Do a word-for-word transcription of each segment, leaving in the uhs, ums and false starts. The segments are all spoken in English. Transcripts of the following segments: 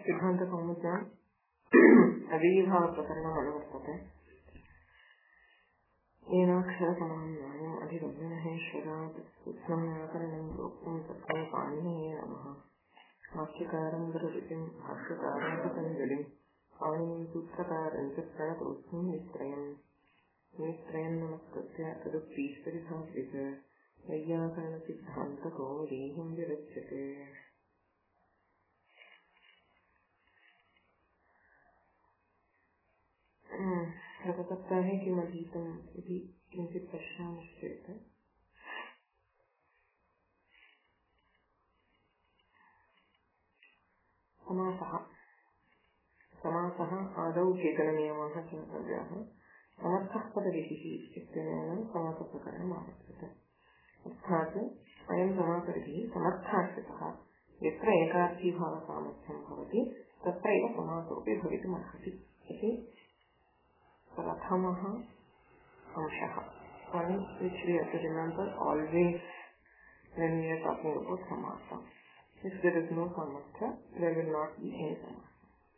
सिद्धान्तकौमुद्याम् अव्ययीभावप्रकरणम् अनुवर्तते। येनाक्षरसमाम्नायम् अधिगम्य महेश्वरात् सूक्ष्मं व्याकरणं प्रोक्तं तस्मै पाणिनये नमः। भाष्यकारं वररुचिं भाष्यकारं पतञ्जलिं पाणिनिं सूत्रकारं च प्रणतोऽस्मि नित्रयम् नित्रयं नमस्कृत्य तदुक्तीश्वरिभाव्यच वैयाकरणसिद्धान्तकौमुदीं विरच्यते। गतसप्ताहे किमधीतम् इति किञ्चित् पश्यामश्चेत् समासः समासः आदौ केचननियमाः चिन्तव्याः। समर्थः पदविधिः इत्यनेन समासप्रकरणम् आरभ्यते। अर्थात् अयं समासविधिः समर्थाश्रितः। यत्र एकार्थीभावसामर्थ्यं भवति तत्रैव समासोऽपि भवितुमर्हति इति प्रथमः अंशः. One which we have to remember always when we are talking about samasa. If there is no samatha, there will not be any samasa.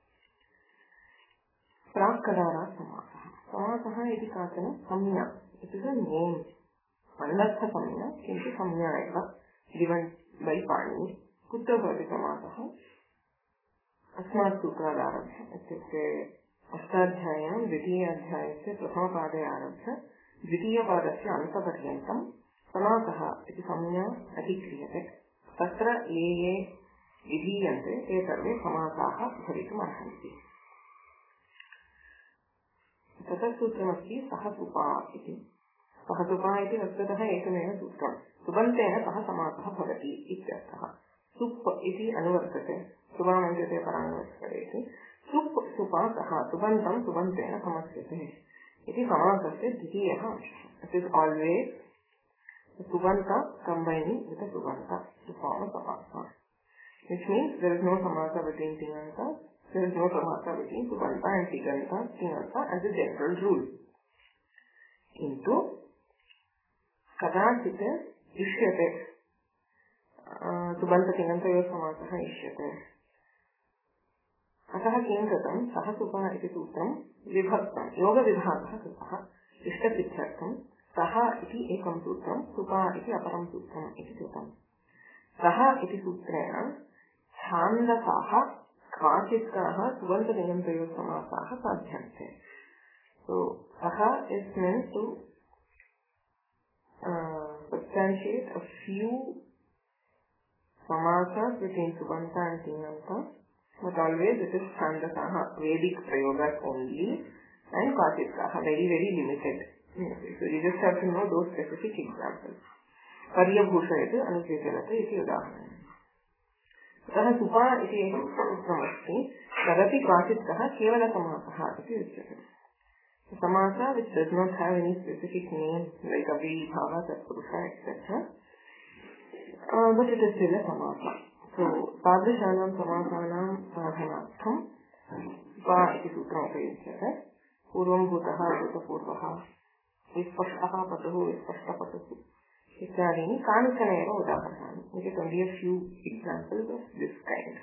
Prakadara samasa. Samasa is katana samya. It is a name. Anartha samya, kintu samya eva given by Panini. Kutta bhavati samasa. Asmat sutradharabhya. Ityukte अष्टाध्यायं द्वितीयाध्यायस्य प्रथमपादे आरभ्य द्वितीयपादस्य अन्तपर्यन्तं समासः इति संज्ञा अधिक्रियते। तत्र ये ये विधीयन्ते ते सर्वे समासाः भवितुमर्हन्ति। ततः सूत्रमस्ति सः सुपा इति। सः सुपा इति वस्तुतः एकमेव सूत्रं। सुबन्तेन सह समासः भवति इत्यर्थः। सुप् इति अनुवर्तते। सुबामञ्जते पराङ्गवत्सरे इति। सुप् सुपा सः सुबन्तं सुबन्तेन समस्यते इति समासस्य द्वितीयः अंशः. It is always subanta combining with a subanta to form a samasa, which means there is no samasa between tinganta, there is no samasa between subanta and tiganta, tinganta as a general rule. Into kadachit ishyate subanta tingantaya samasah ishyate. अतः किं कृतं सः सुपा इति सूत्रं विभक्तं योगविभागः कृतः इष्टसिद्ध्यर्थं सः इति एकं सूत्रं सुपा इति अपरं सूत्रम् इति कृतं। सः इति सूत्रेण छान्दसाः काचित्काः सुबन्तनिगन्तयोः समासाः साध्यन्ते। So सः is meant to uh, substantiate a few samasas between subanta and tinganta. But always it is Chandasaha, Vedic Prayogas only, and Kachitkaha, very, very limited. So you just have to know those specific examples. Paryabhushayate, Anuketalate, iti udaharanam. Taha Supa iti ekam tadapi Kachitkaha, Kevala Samasaha, iti uchyate. The Samasa which does not have any specific name, like Avi, Bhava, Tatpurusha, et cetera. Uh, but it is still a Samasa. So, तादृशानां समासानां साधनार्थं वा इति सूत्रम् उपयुज्यते। पूर्वं भूतः भूतपूर्वः विस्पष्टः पटुः विस्पष्टपटुः इत्यादीनि कानिचन एव उदाहरणानि. We get only a few examples of this kind.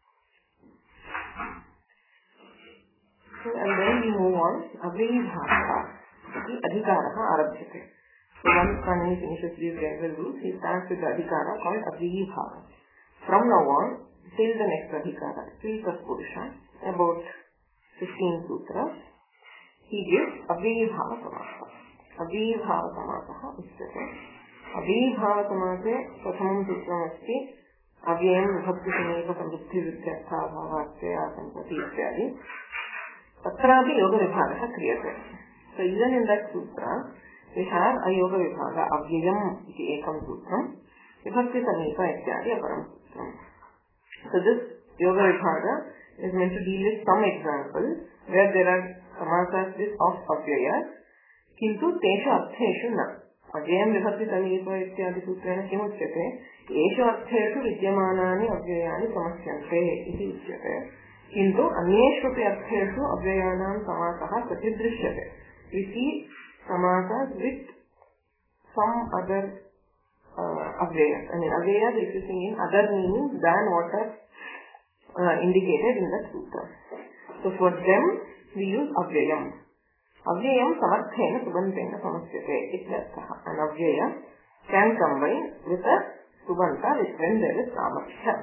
So, and then we move on. अव्ययीभावः इति अधिकारः आरभ्यते. So, once Panini finishes these general rules, he starts with the adhikara called अव्ययीभावः. From now on, till the next adhikara, till Tatpurusha, about fifteen sutras, he gives Avyayibhava Samasa. Avyayibhava Samasa Usyate. Avyayibhava Samase Prathamam Sutram Asti Avyayam Vibhakti Sameva Sambuddhi Vidyartha Bhavatya Asampati Ityadi. Tatrapi Yoga Vibhagaha Kriyate. So even in that sutra, we have a Yoga Vibhaga, Avyayam iti ekam sutram, Vibhakti Sameva Ityadi aparam. So this Yoga Vibhaga is meant to deal with some examples where there are samasas with of avyayas, kintu teshu artheshu na. Avyayam vibhakti sameepa ityadi sutrena kimuchyate, eshu artheshu vidyamanani avyayani samasyante iti uchyate. Kintu anyeshvapi artheshu avyayanam samasaha pratidrishyate. We see samasas with some other Uh, avyayas. I mean, avyayas existing in other meanings than what are uh, indicated in the sutra. So for them we use avyayam. Avyayam samarthena subantena samasyate ityartha. And avyaya can combine with a subanta when there is samarthya.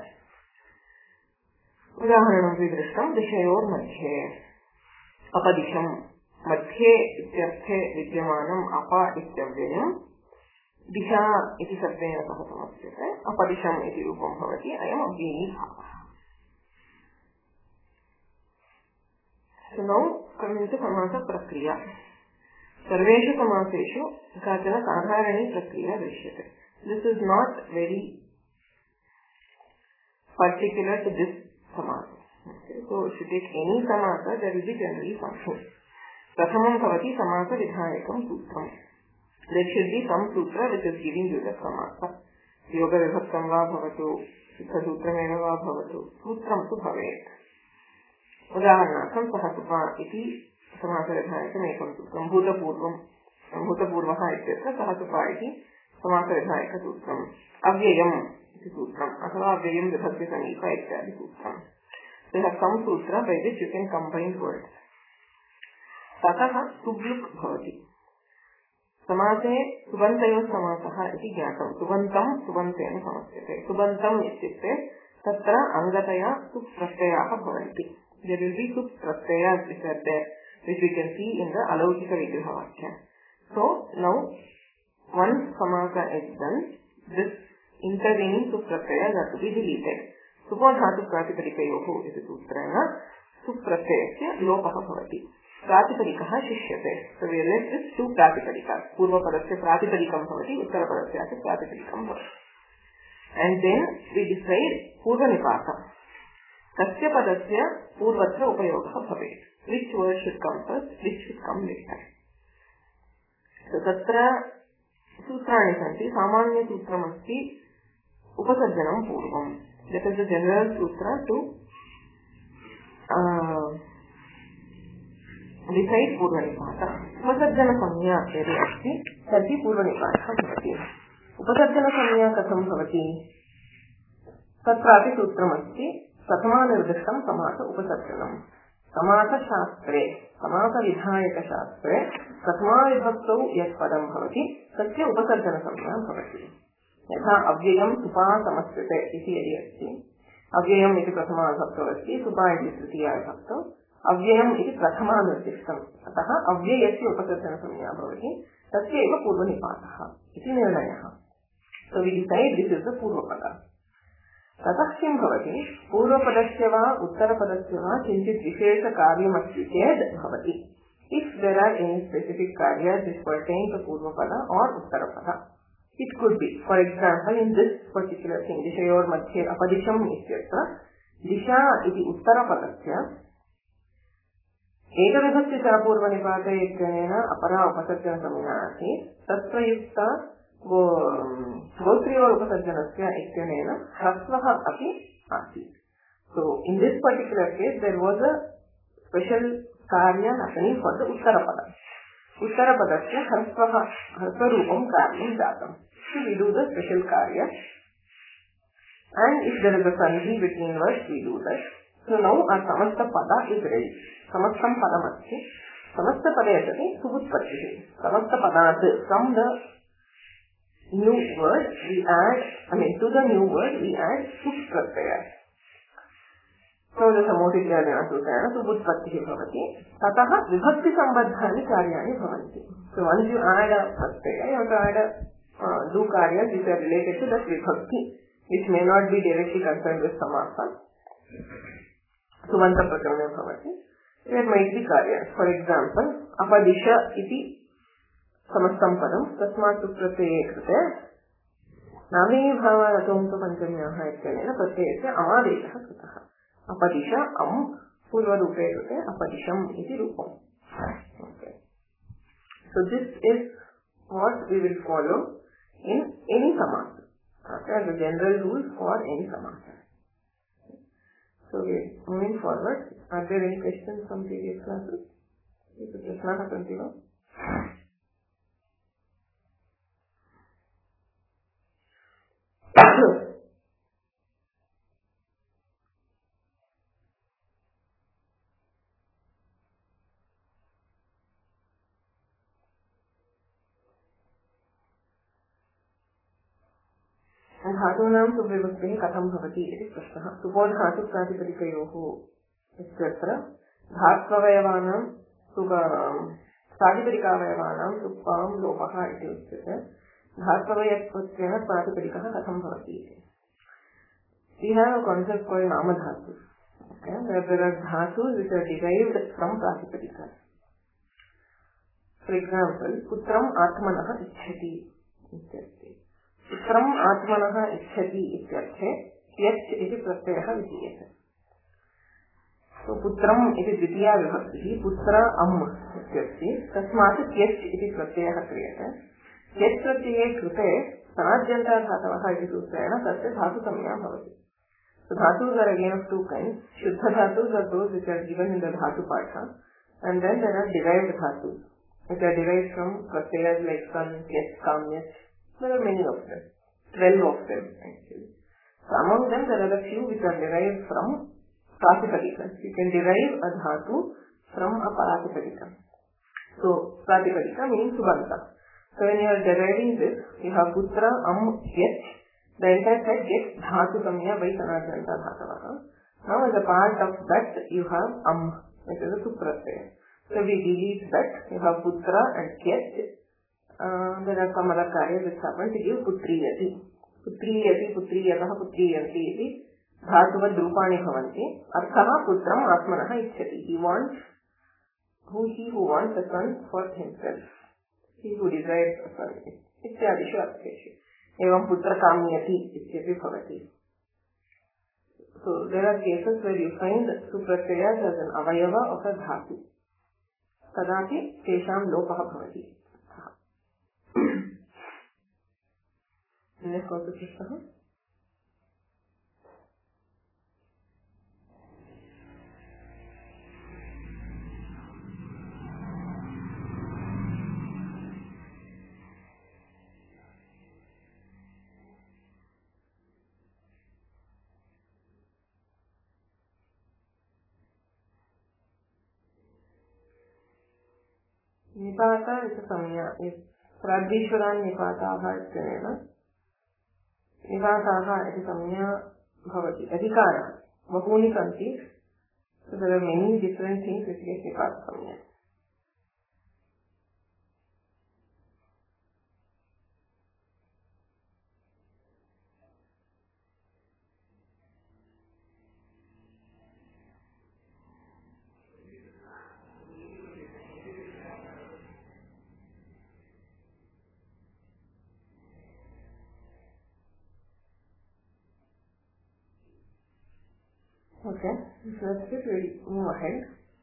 Udaharanam vidrishtam dishayor madhye apadisham madhye ityarthe vidyamanam apa ityavyayam disha iti sabdena sah samasyate apadisham iti rupam bhavati ayam avyayi bhavah. So now coming to samasa prakriya. Sarveshu samaseshu kachana sadharani prakriya drishyate. This is not very particular to this samasa. Okay. So if you take any samasa, there will be generally something. Prathamam bhavati samasa vidhayakam sutram. There should be some sutra which is giving you the samasa. Yoga vibhaktam va bhavatu, siddha sutrameva va bhavatu, sutram tu bhavet. उदाहरणार्थं सः सुपा इति समासविधायकम् एकं सूत्रं भूतपूर्वं भूतपूर्वः इत्यत्र सः सुपा इति समासविधायकसूत्रम् अव्ययम् इति सूत्रम् अथवा अव्ययं विभक्ति समीप इत्यादि सूत्रम्. They have some sutra by which you can combine words. ततः सुब्लुक् भवति. समासे सुबन्तयोः समासः इति ज्ञातं. सुबन्तं सुबन्तेन समस्यते. सुबन्तम् इत्युक्ते तत्र अङ्गतया सुप्रत्ययाः भवन्ति. There will be sup pratyayas which are there, which we can see in the alaukika vigraha vakya. So now, once samasa is done, this intervening sup pratyayas are to be deleted. Supodhatu pratipadikayoho iti sutrena sup pratyayasya lopaha bhavati. Pratipadikaha shishyate. So we are left with two pratipadika's. Purva padasya pratipadikam bhavati, uttara padasya pratipadikam bhavati. And then we decide purva nipata. Tasya padasya purvatra upayogah bhavet. Which word should come first, which should come later. So tatra sutrani santi. Samanya sutram asti upasarjanam purvam. That is the general sutra to uh, decide purvanipata. Upasarjana samya yadi asti tarhi purvanipata bhavati. Upasarjana samya katham bhavati. Tatrapi sutram asti प्रथमानिर्दिष्टं समास उपसर्जनम्. समासशास्त्रे समासविधायकशास्त्रे प्रथमाविभक्तौ यत् पदं भवति तस्य उपसर्जनसंज्ञा भवति. यथा अव्ययं सुपा समस्यते इति यदि अस्ति, अव्ययम् इति प्रथमाविभक्तौ अस्ति, सुपा इति तृतीयाविभक्तौ, अव्ययम् इति प्रथमानिर्दिष्टम्. अतः अव्ययस्य उपसर्जनसंज्ञा भवति, तस्य एव पूर्वनिपातः इति निर्णयः. So we decide this is the पूर्वपद. ततः किं भवति, पूर्वपदस्य वा उत्तरपदस्य वा किञ्चित् विशेषकार्यमस्ति चेत् भवति. If there are any specific karyas which pertain to पूर्वपद or उत्तरपद, it could be. For example, in this particular thing, dishayor madhye apadisham ityatra, disha iti उत्तरपदस्य एकविभक्तिः पूर्वनिपाते इत्यनेन अपरा उपसर्जनसंज्ञा आसीत्, तत्प्रयुक्ता गोत्रियोर उपसर्जनस्य इत्यनेन ह्रस्वः अपि आसीत्. So in this particular case there was a special karya happening for the uttarapada. Uttarapadasya ह्रस्वः ह्रस्वरूपं कार्यं जातम्. So we do the special karya, and if there is a sandhi between words we do that. So now our samasta pada is ready. Samastam padam asti. Samasta pade asati subutpattihi. Samasta padat, from the new word we add, I mean to the new word we add sup pratyaya. So the samotityadena sutrena subutpattihi bhavati. Tatah vibhakti sambadhani karyani bhavanti. So once you add a pratyaya, you have to add a uh, do karyas which are related to that vibhakti, which may not be directly concerned with samasa. Subanta prakamya bhavati. There might be karyas. For example, apadisha iti samastam padam tasmat pratyaya krite nami bhava ratomto panchamyaha ityanena pratyayasya amadeshah kritah. Apadisha am purva rupe krite apadisham iti rupam. Okay. So this is what we will follow in any samasa. Okay, the general rules for any samasa. So we are moving forward. Are there any questions from previous classes? You could just not continue. धातूनां सुविभक्तिः कथं भवति इति प्रश्नः। सुपोधातुप्रातिपदिकयोः इत्यत्र धात्ववयवानां प्रातिपदिकावयवानां सुप्पां लोपः इति उच्यते। धात्ववयत्वेन प्रातिपदिकः कथं भवति इति। We have a concept called namadhatu. Okay, where there are dhatus which are derived from pratipadika. For example, putram atmanah ichhati ityarthe. Putram atmanah ichhati ityarthe yach iti pratyayah vidyate. So putram iti dvitiya vibhakti putra am ityarthe tasmat yach iti pratyayah kriyate. Yach pratyaye krute sanadhyanta dhatavah iti sutrena tasya dhatu samya bhavati. So dhatus are again of two kinds. Shuddha dhatus are those which are given in the dhatu partha, and then there are derived dhatus which are derived from pratyayas like san, yach, kam, yach. There are many of them, twelve of them actually. So among them there are a few which are derived from pratipadika. You can derive a dhatu from a pratipadika. So pratipadika means subanta. So when you are deriving this, you have putra, am, yach. The entire set gets dhatu samya by sanadhyanta dhatavah. Now as a part of that you have am, which is a supratyaya. So we delete that, you have putra and yach. Uh, there are some other karyas which happen to give putriyati. Putriyati, putriyatah, putriyanti iti dhatuvad rupani bhavanti. Arthaha putram atmanah ichhati. He wants, who he who wants a son for himself. He who desires a son. Ityadishu artheshu. Evam putra kamyati ityati bhavati. So there are cases where you find supratyayas as an avayava of a dhatu. Tadapi tesham lopah bhavati. Next also prashnaha. Nipata is a samya. If Pradishwaran nipataha ityanena nipataha is a samya bhavati. Adhikara. Bahuni santi. So there are many different things which get nipata samya. Okay, so that's it. We'll move ahead.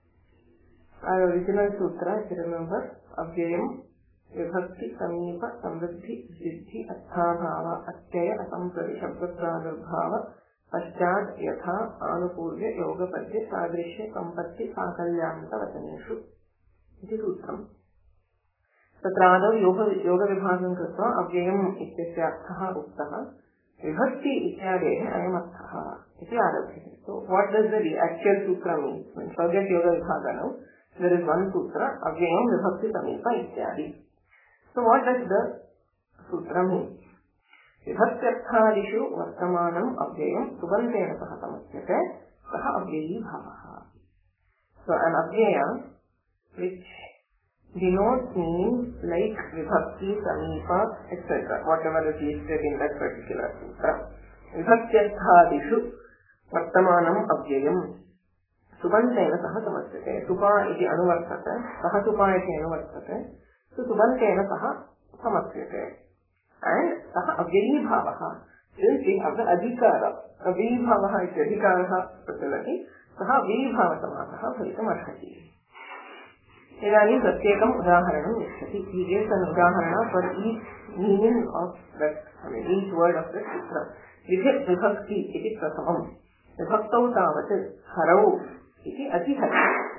Our original sutra, if you remember, Avyayam, Vibhakti, Samipa, Samriddhi, Siddhi, Atthābhāva, Atyaya, Asamprati, Shabdaprādurbhāva, Paschād, Yatha, Anupurvya, Yogapadya, Sadrishya, Sampatti, Sākalyānta, Vataneshu. Iti sutram. Tatrādau yoga vibhāgam krutva Avyayam ityasya arthaha uktaha. Vibhakti ityadehe ayam arthaha. Iti ārabhyate. So what does the actual sutra mean? When forget yoga vibhaga now, there is one sutra, Avyayam Vibhakti Samipa Ityadi. So what does the sutra mean? Vibhaktyaर्थादिषु वर्तमानम् अव्ययम् सुबन्तेन सह समुच्यते सः अव्ययी भावः. So an avyaya which denotes meanings like vibhakti, samipa, et cetera. Whatever is listed in that particular sutra. Vibhaktyaर्थादिषु वर्तमानम् अव्ययम् सुबन्तेन सह समुच्यते. सुपा इति अनुवर्तते, सः सुपा इति अनुवर्तते. So सुबन्तेन सह समुच्यते. And सः अव्ययी भावः. Since we have the adhikara, अव्ययी भावः इति अधिकारः प्रचलति, सः अव्ययी भावसमासः भवितुम् अर्हति. इदानीं प्रत्येकम् उदाहरणं यच्छति. He gives an udahana for each meaning of that, I mean each word of the sutra. विभक्ति विभक्ति इति प्रथमम्. विभक्तौ तावत् हरौ इति अधिहरि.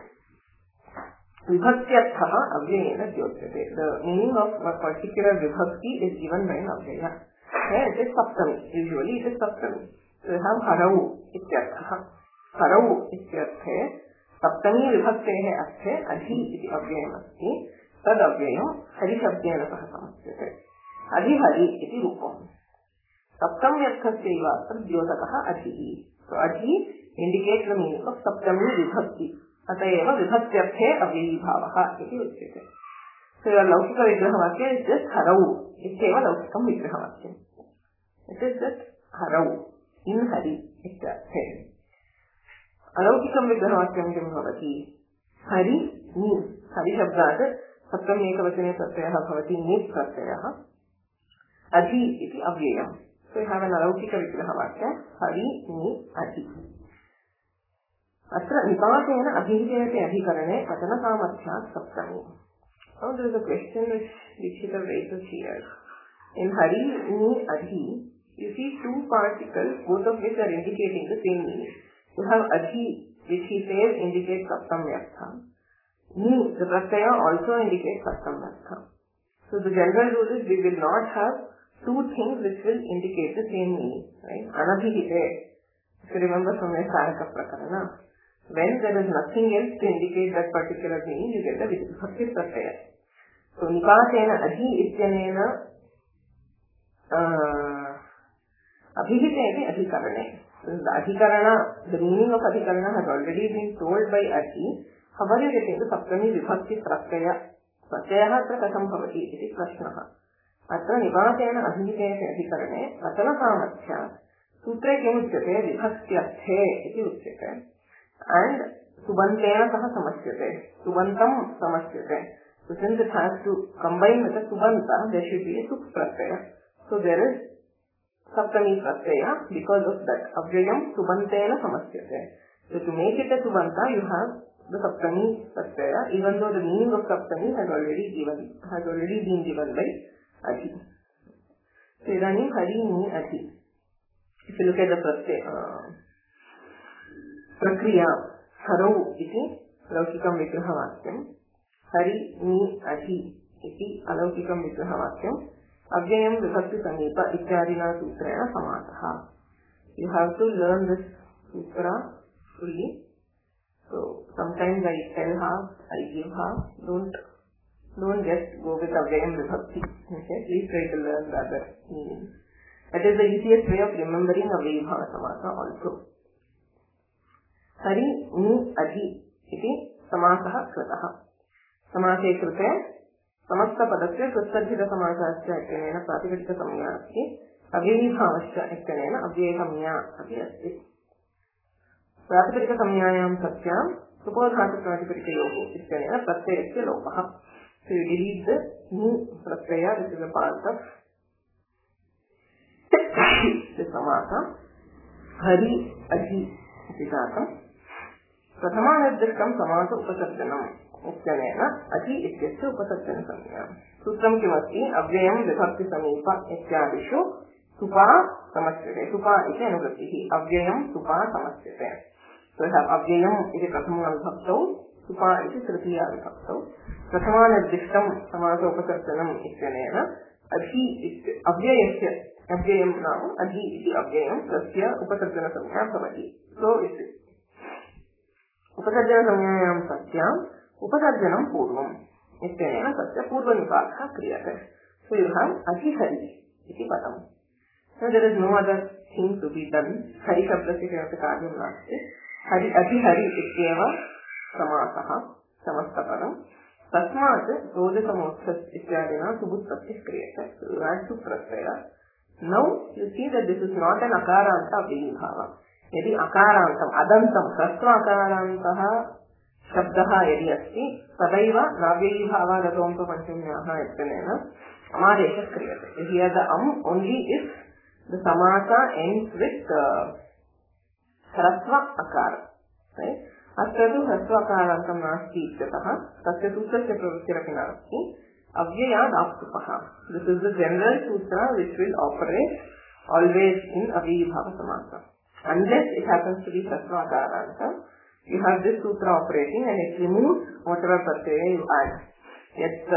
विभक्त्यर्थः अव्ययेन द्योत्यते. The meaning of a particular vibhakti is given by an avyaya. Here it is saptami. Usually it is saptami. So we have harau ityarthah. Harau ityarthe saptami vibhaktehe arthe adhi iti avyayam asti. Tad avyayam hari shabdena sah samuchyate. Adhihari iti rupam. सप्तम्यर्थस्यैवात्र द्योतकः अधिः. So अधि indicates the meaning of saptami vibhakti. अतएव विभक्त्यर्थे अव्ययीभावः इति उच्यते. So your लौकिक विग्रहवाक्य is just हरौ. इत्येव लौकिकं विग्रहवाक्यम्. It is just हरौ in Hari इत्यर्थे. अलौकिकं विग्रहवाक्यं किं भवति? हरि नि. हरिशब्दात् सप्तमी एकवचने प्रत्ययः भवति नि प्रत्ययः. अधि इति अव्ययम्. So you have an अलौकिक विग्रहवाक्य हरि नि अधि. अत्र निपातेन अभिहितेति अधिकरणे वचनसामर्थ्यात् सप्तमी. Now there is a question which Dikshita raises here. In Hari, Ni, Adhi, you see two particles, both of which are indicating the same meaning. You have Adhi, which he says indicates Saptamyartha. Ni, the pratyaya, also indicates Saptamyartha. So the general rule is we will not have two things which will indicate the same meaning. Right? Anabhihite. If you remember from your Saraka Prakarana, when there is nothing else to indicate that particular meaning, you get the Vibhakti pratyaya. So Nipatena Adhi Ityanena uh, Abhihitene Adhikarane. The Adhikarana, the meaning of Adhikarana has already been told by Adhi. However, you get into Saptami Vibhakti pratyaya. Pratyaya atra katham bhavati iti prashnaha. Atra Nipatena Adhihitene Adhikarane Vatana Samarthya Sutre kim uchyate Vibhaktyarthe iti uchyate. And subantena saha samashyate. Subantam samashyate. So since it has to combine with a subanta, there should be a suk pratyaya. So there is saptami pratyaya because of that. Avyayam subantena samashyate. So to make it a subanta, you have the saptami pratyaya, even though the meaning of saptami has already given, has already been given by Adhi. So idanim Hari Ni Adhi. If you look at the pratyaya, uh, प्रक्रिया हरौ इति लौकिकं विग्रहवाक्यं. हरि नि अधि इति अलौकिकं विग्रहवाक्यं. अव्ययं विभक्ति समीप इत्यादिना सूत्रेण समासः. You have to learn this sutra fully. So sometimes I tell half, I give half. Don't don't just go with avyayam vibhakti. Okay, please try to learn the other meaning. That is the easiest way of remembering avyayabhava samasa also. Hari नि अधि इति समासः कृतः. समासे कृते समस्तपदस्य कृत्तर्जितसमासस्य इत्यनेन प्रातिपदिकसंज्ञा अस्ति. अव्ययीभावस्य इत्यनेन अव्ययसंज्ञा अपि अस्ति. प्रातिपदिकसंज्ञायां सत्यां सुपोधातुप्रातिपदिकयोः इत्यनेन प्रत्ययस्य लोपः. So you delete the ni pratyaya, which is a part of the samasa. Hari अधि इति जातम्. प्रथमानिर्दिष्टं समास उपसर्जनम् इत्यनेन अधि इत्यस्य उपसर्जनसंज्ञा. सूत्रं किमस्ति? अव्ययं विभक्ति समीप इत्यादिषु सुपा समस्यते. सुपा इति अनुवृत्तिः. अव्ययं सुपा समस्यते. So we have अव्ययम् इति प्रथमाविभक्तौ, सुपा इति तृतीयाविभक्तौ. प्रथमानिर्दिष्टं समास उपसर्जनम् इत्यनेन अधि अव्ययस्य अव्ययं नाम अधि इति अव्ययं तस्य उपसर्जनसंज्ञा भवति. So इति उपसर्जनसंज्ञायां सत्याम् उपसर्जनं पूर्वम् इत्यनेन तस्य पूर्वनिपातः क्रियते. So you have अधिहरि इति पदम्. So there is no other thing to be done. Hari शब्दस्य किमपि कार्यं नास्ति. हरि अधिहरि इत्येव समासः समस्तपदम्. तस्मात् रोजसमोत्थस् इत्यादिना सुबुत्पत्तिः क्रियते. So you add to pratyaya. Now you see that this is not an akaranta avyayibhava. यदि अकारान्तम् अदन्तम् ह्रस्व अकारान्तः शब्दः यदि अस्ति तदैव नाव्ययीभावागतोऽन्तु पञ्चम्याः इत्यनेन समादेशः क्रियते. Here the am only if the samasa ends with ह्रस्व akara. Right? अत्र तु ह्रस्व अकारान्तं नास्ति इत्यतः तस्य सूत्रस्य प्रवृत्तिरपि नास्ति. अव्ययादाप्तुपः. This is the general sutra which will operate always in avyayibhava samasa. Unless it happens to be Sasva Akaranta, you have this sutra operating and it removes whatever pratyaya you add. Yet,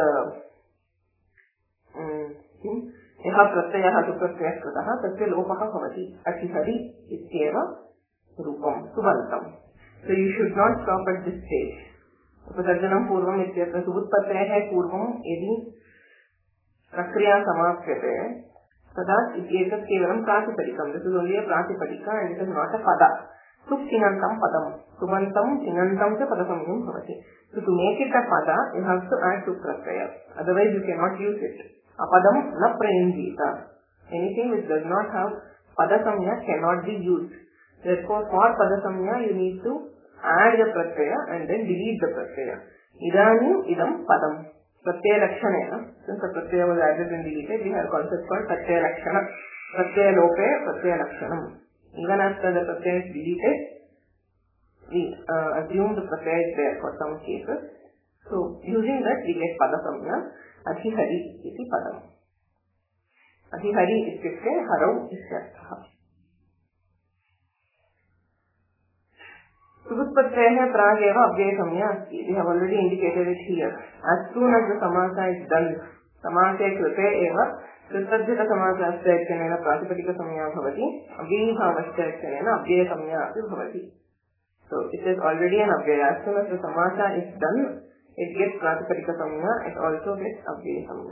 yaha pratyayah tu pratyayah krutah tasya lopah bhavati adhihari ityeva rupam subantam. So you should not stop at this stage. उपसर्जनम पूर्वम इत्यत्र सुबुत्पत्तेः पूर्वम यदि प्रक्रिया समाप्यते Tadat Etat Kevalam Pratipadikam. This is only a Pratipadika and it is not a Pada. Sub Sinantam Padam. Subantam Sinantam se Padasamyam Bhavati. So to make it a Pada, you have to add Sub Pratyaya. Otherwise you cannot use it. Apadam na Prayinjita. Anything which does not have Padasamya cannot be used. Therefore, for Padasamya you need to add the Pratyaya and then delete the Pratyaya. Idani Idam Padam. Pratyaya Lakshanena. Since the Pratyaya was added and deleted, we have a concept called Pratyaya Lakshana. Pratyaya Lope, Pratyaya Lakshanam. Even after the Pratyaya is deleted, we uh, assume the Pratyaya is there for some cases. So, using that, we get Padasamya. Adhihari iti Padam. Adhihari ityukte harau isyartha. Subutpatyaya prageva abhyaya samya asti. We have already indicated it here. As soon as the samasa is done, samase krute eva कृतज्ञता समासाश्चैत्यनेन प्रातिपदिक संज्ञा भवति अव्ययीभावश्चैत्यनेन अव्यय संज्ञा अपि भवति. So it is already an अव्यय. As soon as the samasa is done, it gets प्रातिपदिक संज्ञा. It also gets अव्यय संज्ञा.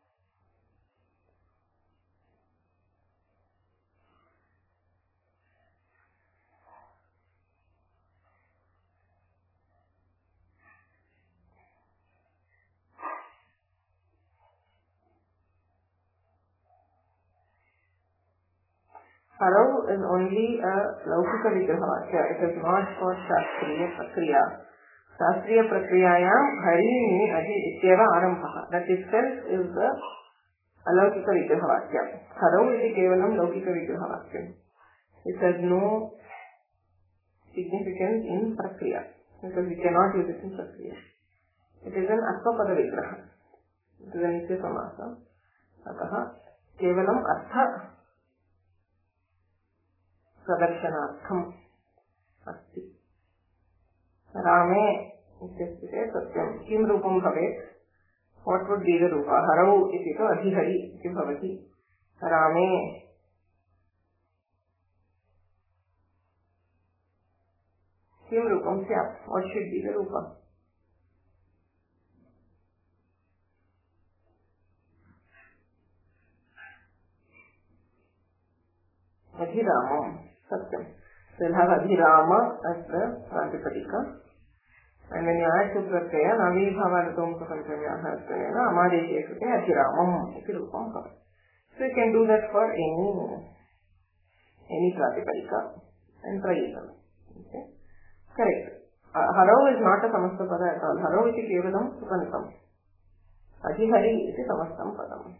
Harau is only a Laukika Vigrahavakya. It is not for Shastriya Prakriya. Shastriya Prakriyayam Harini Adi Ityeva Arampaha. That itself is the Alaukika Vigrahavakya. Harau is Kevalam Laukika Vigrahavakya. It has no significance in Prakriya because we cannot use it in Prakriya. It is an Asthapada Vigraha. It is an Nitya Samasa. Ataha Kevalam Artha प्रदर्शनार्थम अस्ति. रामे इत्यस्ति सत्यं किं रूपं भवेत्? What would be the रूपा? हरौ इति तु अधिहरि इति भवति. रामे किं रूपं स्यात्? What should be the Rupa? अधिरामम्. Satyam. So you'll have Adhirama as the Pratipadika. And when you add to Pratyaya, Navi Bhavadatum Sapanchanyahastanena, Amadeshe Krute Adhiramam iti rupam bhavati. So you can do that for any any Pratipadika and Prayesam. Okay? Correct. Uh, Harau is not a Samasta Pada at all. Harau iti Kevalam Supantam. Adhihari iti Samastam Padam.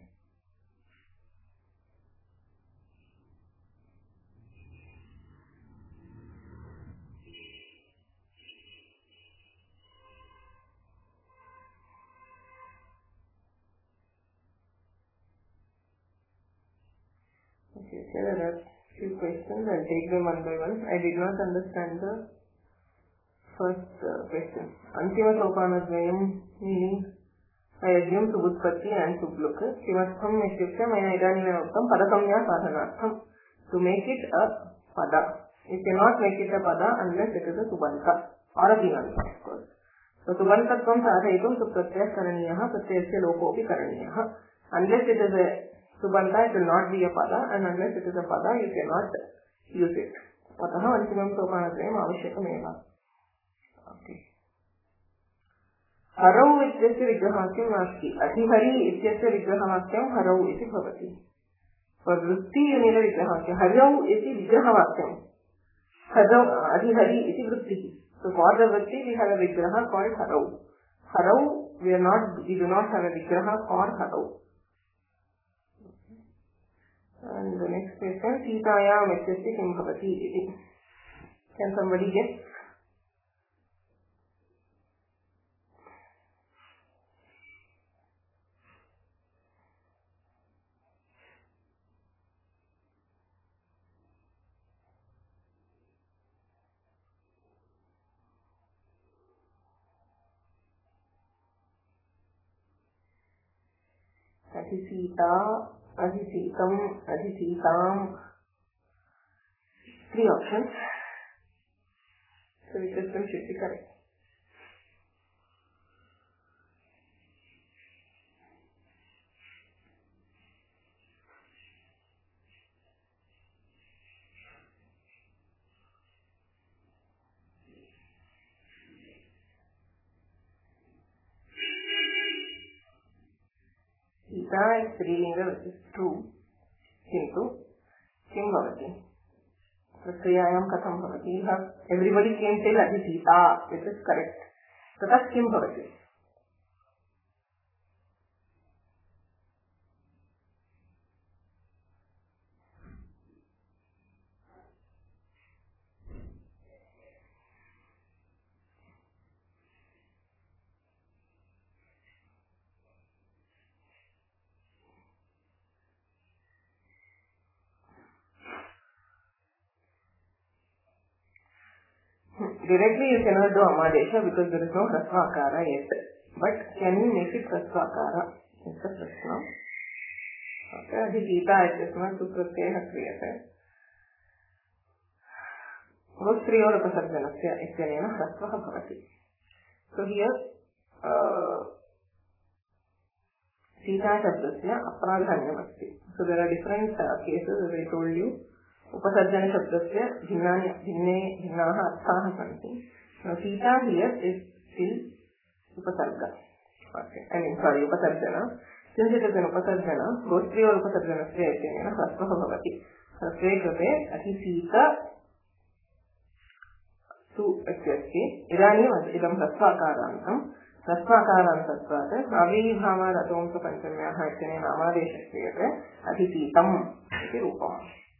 Okay, there are a few questions. I'll take them one by one. I did not understand the first uh, question. Antima Sopanadvayam meaning I assume Subutpatti and Subluka. Kimastham ityukte maya idanime uttam padasamya sadhanartham. To make it a pada. You cannot make it a pada unless it is a Subanta or a Dinanta, of course. So Subantatvam sadhayitum supratyah karaniyaha pratyasya lokopi karaniyaha. Unless it is a Subanta, it will not be a pada, and unless it is a pada, you cannot use it. Ataha antimam sopanadvayam avashyakam eva. Okay. Harau ityasya vigrahavakyam nasti. Adhihari ityasya vigrahavakyam harau iti bhavati. For vritti you need a vigrahavakyam. Harau iti vigrahavakyam. Harau adhihari iti vritti. So for the vritti we have a vigraha called harau. Harau we are not, we do not have a vigraha for harau. And the next question, Sitayam ityasya kim bhavati iti. Can somebody guess? Adhisita, Adhisitam, Adhisitam. Three options. So which system should be correct? Sita is Strilinga, which is true. Kintu, Kim Bhavati. Prakriyayam Katham Bhavati. You have, everybody came till Adhisita, which is correct. So that's Kim Bhavati. Directly you cannot do Amadesha because there is no Rasva Akara yet. But can you make it Rasva Akara? It's a Prashna. Okay, Adhikita Ityasma Supratyaya Kriyate. Gostriyor Upasarjanasya Ityanena Rasvaha Bhavati. So here, uh, Sita Shabdasya Apradhanyam Asti. So there are different uh, cases, as I told you. Upasarjana Shabdasya Bhinnani Bhinne Bhinnaha Arthaha Santi. Now Sita here is still Upasarga. Okay. I mean, sorry, Upasarjana. Since it is an Upasarjana, Gostriyor Upasarjanasya Ityanena Rasvaha Bhavati. Rasve Krate Adhisita Su Ityasya Idanim Idam Rasvakarantam. Rasvakarantatvat Avibhava Ratomsa Panchamyaha Ityanena Amadesha Kriyate Adhisitam iti Rupam.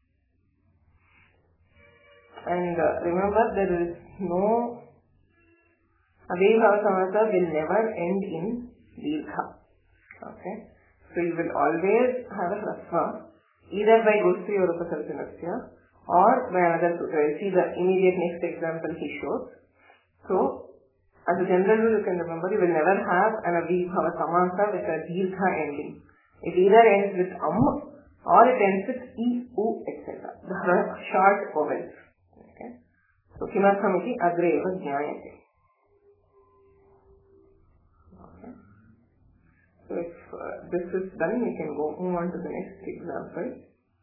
And uh, remember, there is no Avibhava Samasa will never end in Dirgha. Okay? So you will always have a Rasva either by Gostri or Upasarjanasya or by another sutra. You see the immediate next example he shows. So, as a general rule, you can remember, you will never have an Avibhava Samasa with a Dirgha ending. It either ends with Am or it ends with I, U, et cetera. The short vowels. So, kimarthamiti agre eva jnayate. Okay. So, if uh, this is done, we can go move on to the next example.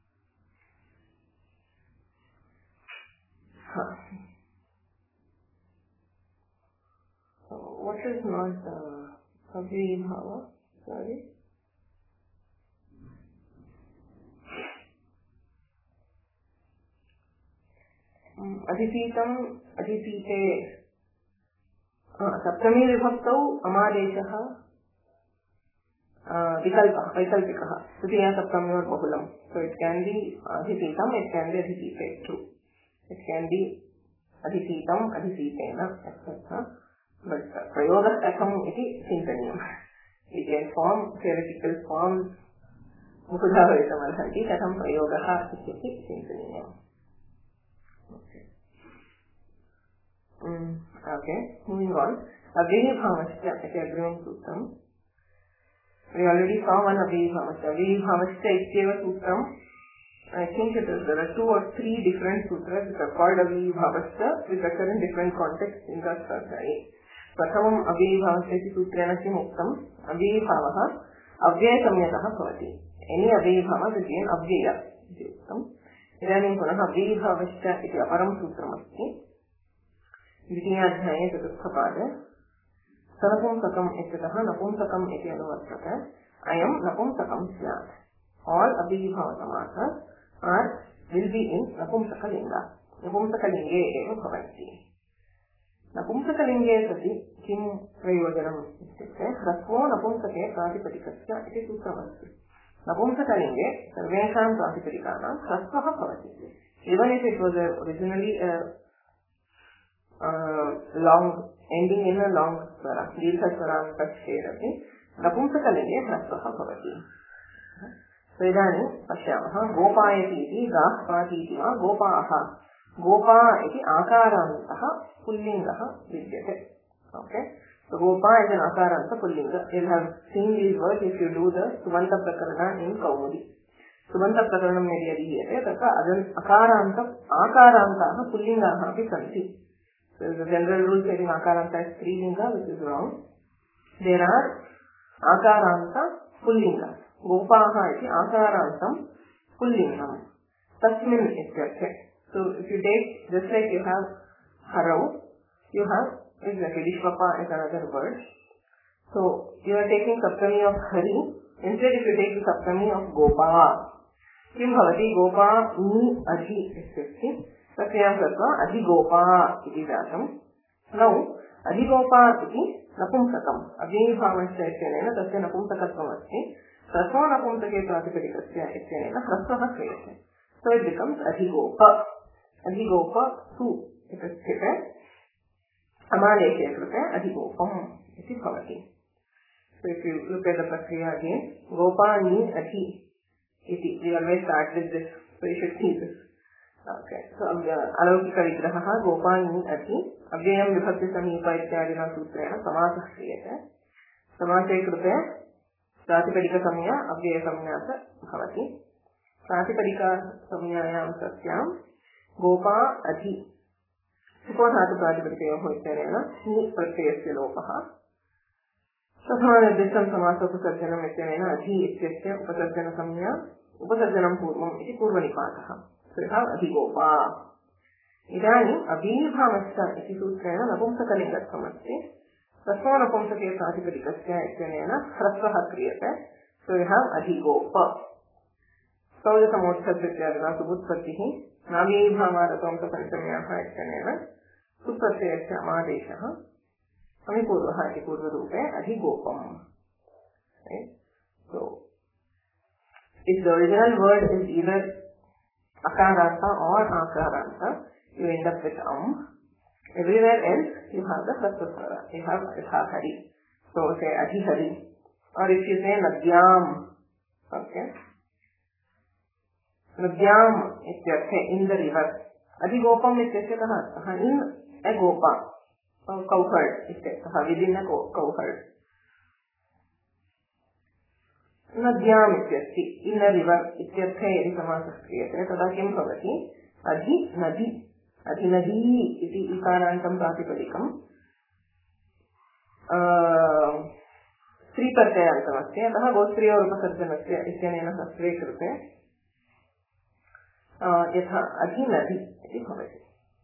Huh. So, what is not uh, Avibhava? Sorry. Adhisitam, Adhisite, Saptami Vibhaktau, Amadeshaha, Vikalpa, Vaikalpikaha. Tritiya Saptami or Bahulam. So it can be Adhisitam, it can be Adhisite too. It can be Adhisitam, Adhisitena, et cetera. But Prayoga Katham iti Chintaniyam. We can form theoretical forms. Mukudhavarisamalhanti, Katham Prayogaha iti Chintaniyam. Okay. Mm, okay, moving on. Avibhavasya iti Agrivam Sutram. We already saw one Avibhavasya. Avibhavasya ityeva Sutram. I think it is, there are two or three different sutras which are called Avibhavasya, which occur in different contexts in the Sasai. Prathamam Avibhavasya iti sutrena kim uktam. Avibhavaha avyaya samyataha bhavati. Any Avibhava will be an avyaya iti uktam. इदानीं पुनः अवीभावश्च इति अपरं सूत्रमस्ति. द्वितीयाध्याये चतुर्थपादे सनपुंसकम् इत्यतः नपुंसकम् इति अनुवर्तते. अयं नपुंसकं स्यात्. All अवीभावसमासः are will be in नपुंसकलिङ्ग. नपुंसकलिङ्गे एव भवन्ति. नपुंसकलिङ्गे सति किं प्रयोजनम् इत्युक्ते ह्रस्वो नपुंसके प्रातिपदिकस्य इति सूत्रमस्ति. Napumsakalinge, sarvesham pratipadikana, hrasvaha bhavati. Even if it was a, originally a uh, long, ending in a long swara, dirgha swara tasherati, napumsakalinge hrasvaha bhavati. So idani pashyamaha, gopayati iti, gahpati iti va, gopaha. Gopa iti akarantaha, pullingaha vidyate. Okay. So, Gopa is an Akaranta Pullinga. You have seen these words if you do the Sumanta Prakarana in Kaumudi. Sumanta Prakaranam Mediyadiyate, Taka Akaranta, Akarantaha Pullingaha api santi. So, the general rule saying Akaranta is Strilinga, which is wrong. There are Akaranta Pullinga. Gopaha iti Akarantam Pullingam. Tasmin ityarthe. So, if you take, just like you have Harau, you have exactly, Vishwapa is another word. So, you are taking Saptami of Hari Instead, if you take the Saptami of Gopa, किं भवति गोपा नी अधि इत्यस्ति तस्यां कृत्वा अधिगोपा इति जातम्. नौ अधिगोपा इति नपुंसकम् अव्ययीभावस्य इत्यनेन तस्य नपुंसकत्वमस्ति. ह्रस्वो नपुंसके प्रातिपदिकस्य इत्यनेन ह्रस्वः क्रियते. So it becomes अधिगोप. अधिगोप सु इति स्थिते समालेखे कृते अधिगोपम् इति भवति. So if you look at the prakriya again, gopa ni adhi iti, we always start with this, so you should see this. Okay, so alaukika vigraha gopa ni adhi avyayam vibhakti sameepa ityadina sutrena samasah kriyate. Samase krute pratipadika samya avyaya samyasa bhavati. Pratipadika samyayam satyam gopa adhi supodhatu pratipadikayoho ityadena ni pratyayasya lopah. तथा समासोपसर्जनम् इत्यनेन अधि इत्यस्य उपसर्जनसंज्ञा उपसर्जनं पूर्वम् इति पूर्वनिपातः. अधिगोपा. इदानीम् अव्ययीभावश्च इति सूत्रेण नपुंसकलिङ्गत्वमस्ति. तस्मा नपुंसके प्रातिपदिकस्य इत्यनेन ह्रस्वः क्रियते. सो यः अधिगोप. सौजसमोत्सर्गत्यादिना सुबुत्पत्तिः नाव्ययीभावादतोऽन्तपञ्चम्याः इत्यनेन सुप्रत्ययस्य अमादेशः समीपूर्वः इति पूर्वरूपे अधिगोपम्. Right? So, if the original word is either akaranta or akaranta, you end up with am. Everywhere else, you have the hrasvaswara. You have adhahari. So, say adhihari. Or if you say nadyam, okay? Nadyam ityarthe, in the river. Adhigopam ityasya kaha arthaha? In a gopa. Cowherd इत्यर्थः within a cowherd. नद्याम् इत्यस्ति in a river इत्यर्थे यदि समासः क्रियते तदा किं भवति? अधि नदी. अधिनदी इति इकारान्तं प्रातिपदिकम् स्त्रीप्रत्ययान्तमस्ति. अतः गोस्त्रीयोरुपसर्जनस्य इत्यनेन ह्रस्वे कृते यथा अधिनदी इति भवति.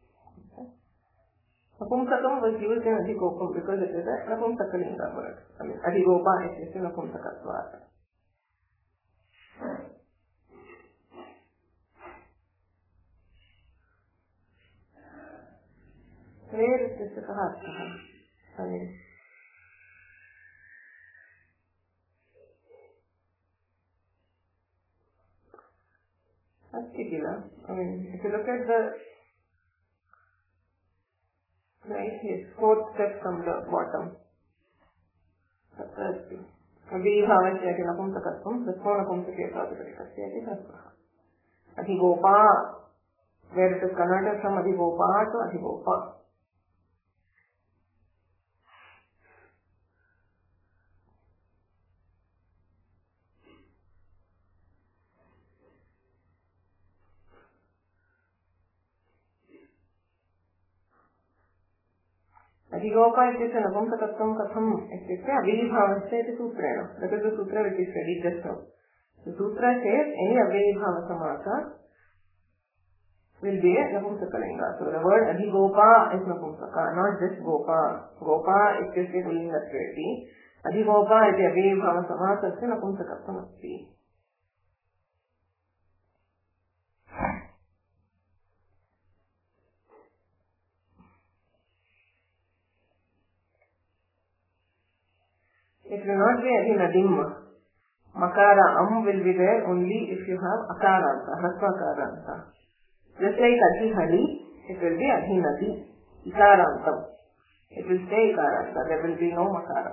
Napumsakam was used in Adhigopam because it is a Napumsakalinga word. I mean, Adhigopa is a Napumsakatva. Where is this Kahatha? I mean, that's particular. I mean, if you look at the right, his fourth step from the bottom. अव्ययीभावस्य इति नपुंसकत्वं ह्रस्वो नपुंसके प्रातिपदिकस्य इति ह्रस्वः. अधिगोपा, where it is converted from अधिगोपा to अधिगोपा. अधिगोपा इत्यस्य नपुंसकत्वं कथम् इत्युक्ते अव्ययीभावस्य इति सूत्रेण. That is the sutra which is studied just now. The sutra says any अव्ययीभाव samasa will be a napumsakalinga. So the word अधिगोपा is napumsaka, not just gopa. Gopa इत्यस्य पुल्लिङ्गत्वेऽपि अधिगोपा इति अव्ययीभाव समासस्य नपुंसकत्वम् अस्ति. It will not be adhinadim. Makara am will be there only if you have akaranta, hrasva akaranta. Just like adhihari, it will be adhinadi, ikarantam. It will stay ikaranta, there will be no makara.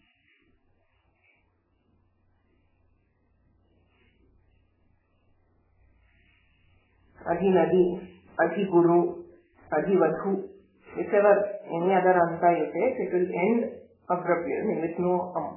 Adhinadi, adhiguru, adhivadhu, whichever any other anta you take, it will end abruptly, I mean with no am.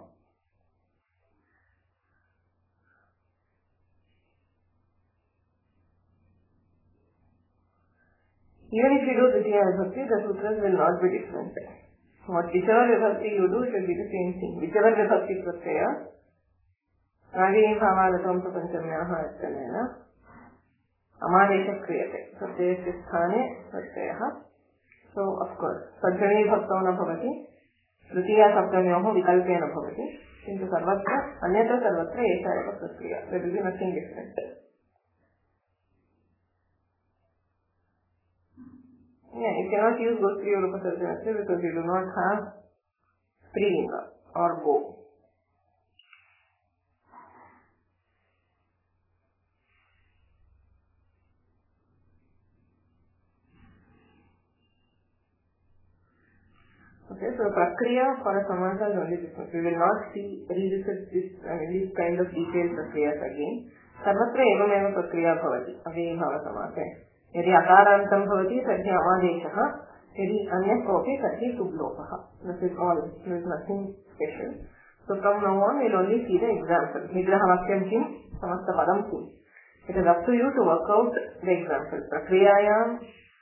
Even if you do Dvitiya Vibhakti, the sutras will not be different. What whichever Vibhakti you do, it will be the same thing. Whichever Vibhakti pratyaya, Nagini Bhavalatam Panchamyaha Attanena, Amadesha Kriyate. Pratyayasya sthane pratyayaha. So, of course, Sajjani Bhaktavana Bhavati, Dvitiya Saptamyoho Vikalpena Bhavati. किन्तु सर्वत्र अन्यत्र सर्वत्र एषा एव प्रक्रिया. There will be nothing different. Yeah, you cannot use Gosri or Upasarjanasya because you do not have Strilinga or Go. Okay, so Prakriya for a Samasa is only this much. We will not see, revisit this, I mean, these kind of detailed Prakriyas again. Sarvatra evam eva Prakriya bhavati, Avyayibhava Samase. यदि अकारान्तं भवति तर्हि अमादेशः, यदि अन्यः कोऽपि तर्हि सुब्लोपः. This is all. There is nothing special. So from now on we will only see the example. Vigrahavakyam kim, Samastapadam kim. It is up to you to work out the example. Prakriyayam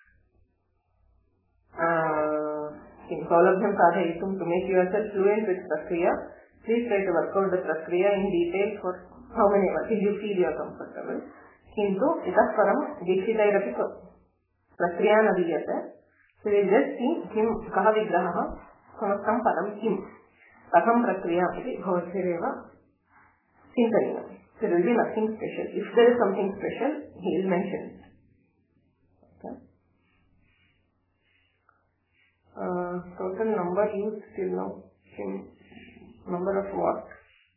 uh, in Saulabhyam Sadhayitum, to make yourself fluent with Prakriya, please try to work out the Prakriya in detail for how many hours you feel you are comfortable. किन्तु इतः परं दीक्षितैरपि प्रक्रिया न दीयते. So will just see किं कः विग्रहः, समस्तं पदं किं, कथं प्रक्रिया इति भवद्भिरेव चिन्तनीयम्. So there will be nothing special. If there is something special he will mention it. Total number used till now, number of what?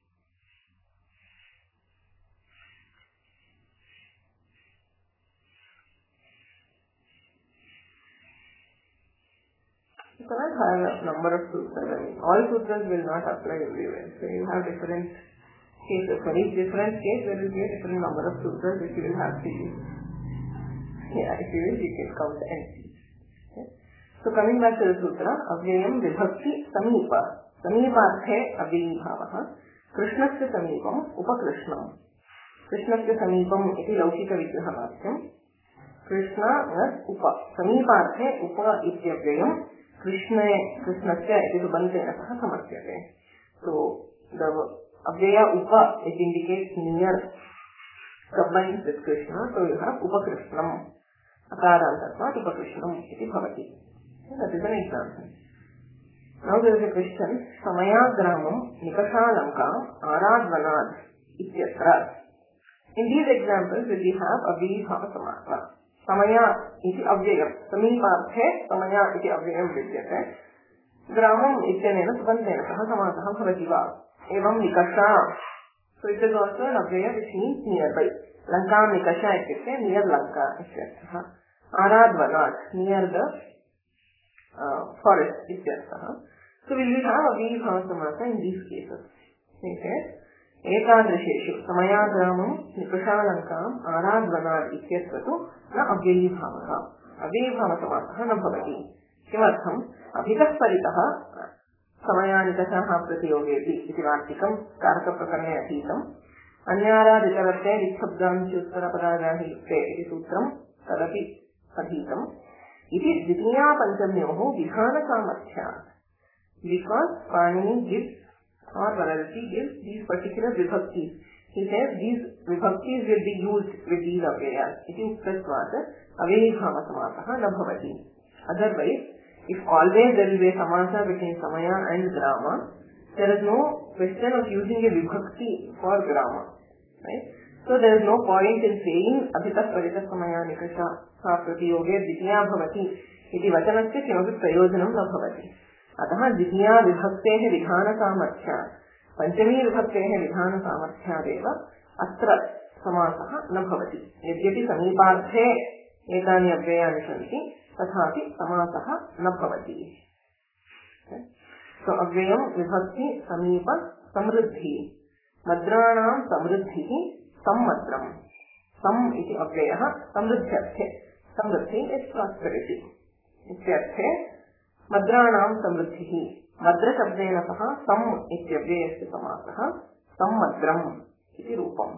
You cannot have a number of sutras. I mean, all sutras will not apply everywhere. So you have different cases. For each different case, there will be a different number of sutras which you will have to use. Yeah, if you will, you can count and see. Okay. So coming back to the sutra, Avyayam Vibhakti Samipa. Samiparthe Avyayibhavaha. Krishnasya Samipam Upakrishnam. Krishnasya Samipam iti Laukika Vigrahavakyam. Krishna was Upa. Samiparthe Upa Ityavyayam. Krishna, Krishnasya it is Ubantena Saha Samasyate. So the Avyaya Upa, it indicates near, combines with Krishna. So you have Upakrishnam. Akarantatvat Upakrishnam iti bhavati. That is an example. Now there is a question. Samaya Gramam Nikasha Lanka Aradvanad Ityatra. In these examples we have Avyayibhava Samasa. Samaya iti avyayam. Samiparthe samaya iti avyayam vidyate. Gramam ityanena subandena saha samasah bhavati va. Evam nikasha. So it is also an avyaya which means nearby. Lanka nikasha ityate near Lanka ityarthaha. Aradvanat, near the uh, forest ityarthaha. So will we have avyayibhava samasa in these cases? Okay. एतादृशेषु समयाग्रामं निकषालङ्काम् आराध्वनात् इत्यत्र न अव्ययीभावः. अव्ययीभावसमासः न भवति. किमर्थम्? अभितः परितः समयानिकषाः प्रतियोगेऽपि इति वार्तिकं कारकप्रकरणे अधीतम्. अन्यारादितरत्वे विच्छब्दांशोत्तरपदागाहियुक्ते इति सूत्रं तदपि अधीतम्. इति द्वितीयापञ्चम्योः विधानसामर्थ्यात्. Because Panini gives or Varalki gives these particular vibhaktis. He says these vibhaktis will be used with these avyayas. It is prasvata avyayibhava samasah na bhavati. Otherwise, if always there will be a samasa between samaya and grama, there is no question of using a vibhakti for grama. Right? So there is no point in saying abhitah paritah samaya nikasha sa pratiyoge dvitiya bhavati iti vachanasya kimapi prayojanam na bhavati. अतः द्वितीया विभक्तेः विधानसामर्थ्यात् पञ्चमी विभक्तेः विधानसामर्थ्यादेव अत्र समासः न भवति. यद्यपि समीपार्थे एतानि अव्ययानि सन्ति तथापि समासः न भवति. सो अव्ययं विभक्ति समीप समृद्धि. मद्राणां समृद्धिः सम्मद्रम्. सम् इति अव्ययः समृद्ध्यर्थे. समृद्धि इस् प्रास्पेरिटी इत्यर्थे मद्राणां समृद्धिः. मद्रशब्देन सह सम् इत्यव्ययस्य समासः सम्मद्रम् इति रूपम्.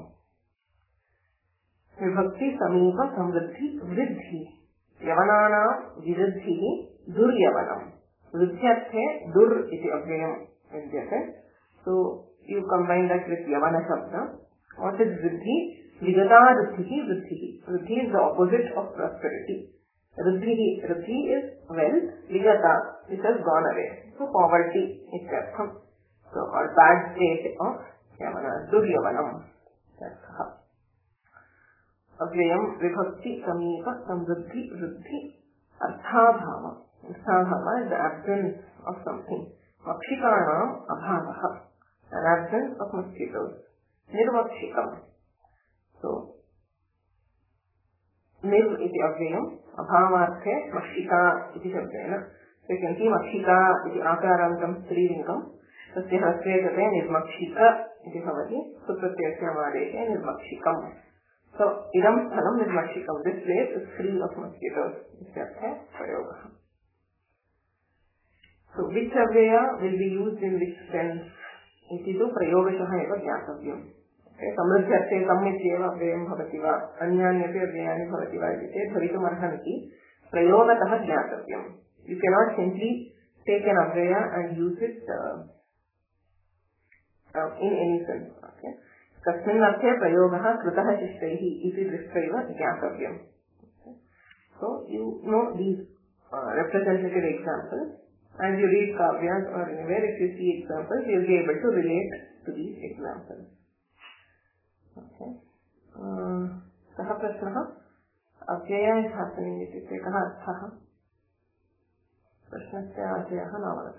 विभक्ति समीप समृद्धि वृद्धि. यवनानां विरुद्धिः दुर्यवनम्. वृद्ध्यर्थे दुर् इति अव्ययम् विद्यते. So you combine that with यवन शब्द. व्हाट इज वृद्धि? विगतावृद्धिः वृद्धिः. वृद्धि is the opposite of prosperity. Ruddhi, Ruddhi is wealth, Vigata, which has gone away. So poverty is Artham. So, or bad state of Yavana, Duryavanam. That's how. Avyayam vibhakti sameepa samvriddhi vriddhi arthabhava. Arthabhava is the absence of something. Makshikanam abhavaha, an absence of mosquitoes. Nirmakshikam. So, nir iti avyayam, abhavarthe makshika iti shabdena. So you can see makshika iti akarantam strilingam. Tasya hasvekate nirmakshika iti bhavati. Supratyasya madeshe nirmakshikam. So, idam sthalam nirmakshikam. This place is free of mosquitoes. Isyarthe prayoga. So, which avyaya will be used in which sense? Iti tu prayogashaha eva jnatavyam. Okay, samriddhyarthe sammityeva avyayam bhavati va anyanyapi avyayani bhavati va iti te bhavitum arhanti prayogatah jnatavyam. You cannot simply take an avyaya and use it uh, uh, in any sense. Okay. Kasmin arthe prayogaha krutah shištaihi iti drishtaiva jnatavyam. Okay. So, you know these uh, representative examples. As you read kavyas or anywhere, if you see examples, you will be able to relate to these examples. Okay. Saha prashnaha. Avyaya is happening. It is kaha arthaha. Prashnasya ajayaha navadas.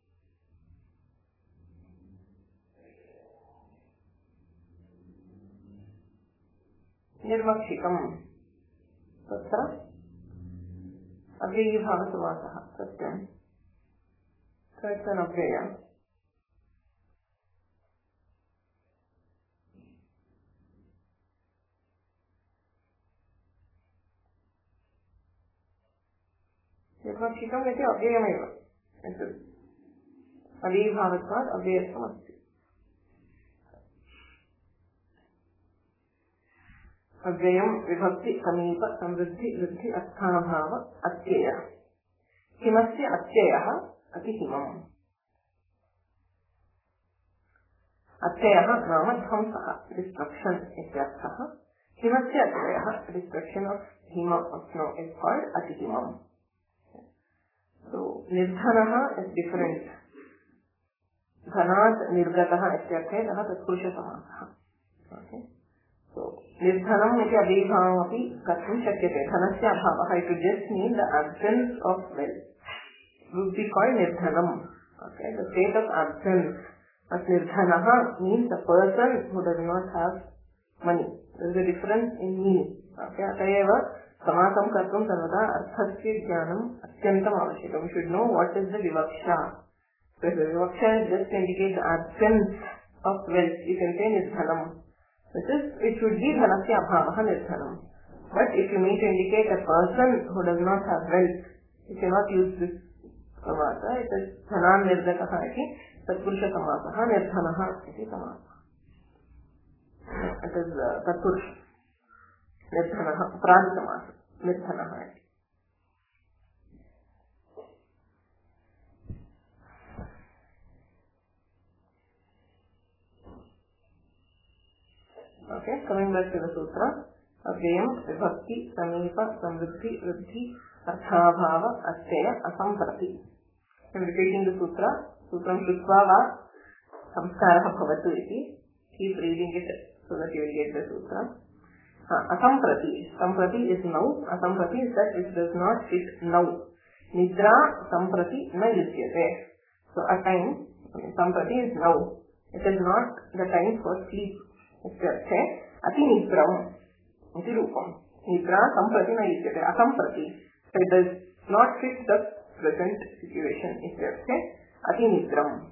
Nirmakshikam. Tatra. Avyayi bhava samasaha. Satyam. So it's an avyaya. Nirmakshikam iti avyayameva. It is avyayi bhavatvad avyayasam asti. Avyayam vibhakti sameepa samvriddhi vriddhi arthabhava atyaya. Kimasya atyayaha atihimam. Atyayaha nama dhamsaha, destruction ityarthaha. Kimasya atyayaha, destruction of hima, of snow, is called atihimam. So, nirdhanaha is different. Dhanat nirgataha ityarthe taha tatpurusha samasaha. Okay. So, nirdhanam iti avibhavam api kartum shakyate. Dhanasya abhavaha, it would just mean the absence of wealth. Would be called nirdhanam. Okay, the state of absence. But nirdhanaha means a person who does not have money. There is a difference in meaning. Okay, atayeva samasam kartum sarvada arthasya jnanam atyantam avashyakam. You should know what is the vivaksha. So if the vivaksha just indicates the absence of wealth, you can say nirdhanam. This is, it should be dhanasya abhavaha nirdhanam. But if you mean to indicate a person who does not have wealth, you cannot use this samasa. It is dhanan nirdhataha iti tatpurusha samasaha nirdhanaha iti samasa. It is uh, tatpurusha nirdhanaha prad samasa nirdhanaha iti. Okay, coming back to the sutra. Avyayam vibhakti sameepa samvriddhi vriddhi arthabhava atyaya asamprati. I am repeating the sutra. Sutram shrutva va samskaraha bhavatu iti. Keep reading it so that you will get the sutra. Uh, asamprati. Samprati is now. Asamprati is that which does not fit now. Nidra samprati na yusyate. So a time, samprati is now. It is not the time for sleep. Ityarthe ati nidram iti rupam. Nidra samprati na yusyate. Asamprati. So it does not fit the present situation. Ityarthe ati nidram.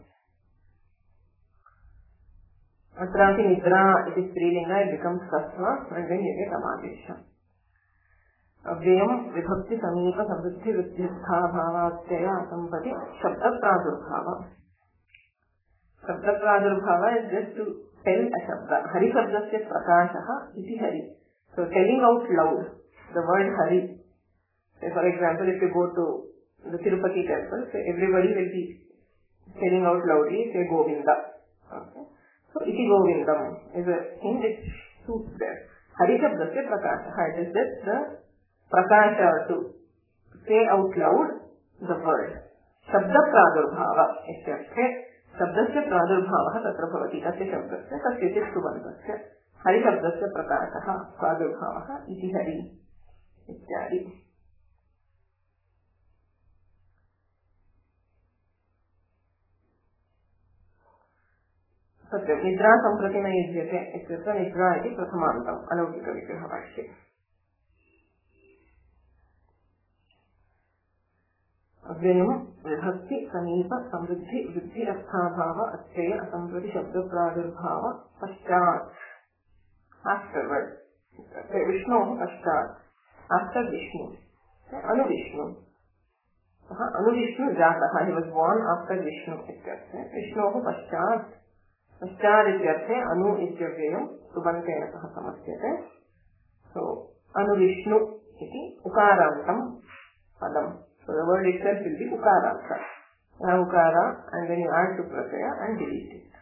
Atrati nidra, it is strilinga, it becomes kasva, and then you get amadesha. Avyayam vibhakti sameepa samvriddhi vriddhistha bhavatyaya sampati shabda pradurbhava. Shabda pradurbhava is just to tell a shabda. Hari shabdasya prakashaha iti hari. So telling out loud the word hari. Say for example, if you go to the Tirupati temple, so everybody will be telling out loudly, say Govinda. Okay. So, iti govindam is a thing which suits there. Hari shabdasya prakasha. It is just the prakasha to say out loud the word. Shabda pradurbhava. Ityarthe शब्दस्य प्रादुर्भावः तत्र भवति तस्य शब्दस्य कस्यचित् सुबन्तस्य हरिशब्दस्य प्रकारकः प्रादुर्भावः इति हरि इत्यादि। सत्यं निद्रा सम्प्रति न युज्यते इत्यत्र निद्रा इति प्रथमान्तम् अलौकिकविग्रहवाक्ये। अव्ययम् विभक्ति समीप समृद्धि वृद्धि अर्थाभाव अत्यय असम्प्रति शब्द प्रादुर्भाव पश्चात् आफ्टरवर्ड विष्णोः पश्चात् आफ्टर विष्णु अनुविष्णु सः अनुविष्णु जातः he was born after Vishnu इत्यर्थे विष्णोः पश्चात् पश्चात् इत्यर्थे अनु इत्यव्ययम् सुबन्तेन सह समस्यते। सो अनुविष्णु इति उकारान्तं पदम्. So the word itself will be ukaranta. Now ukara and then you add to pratyaya and delete it.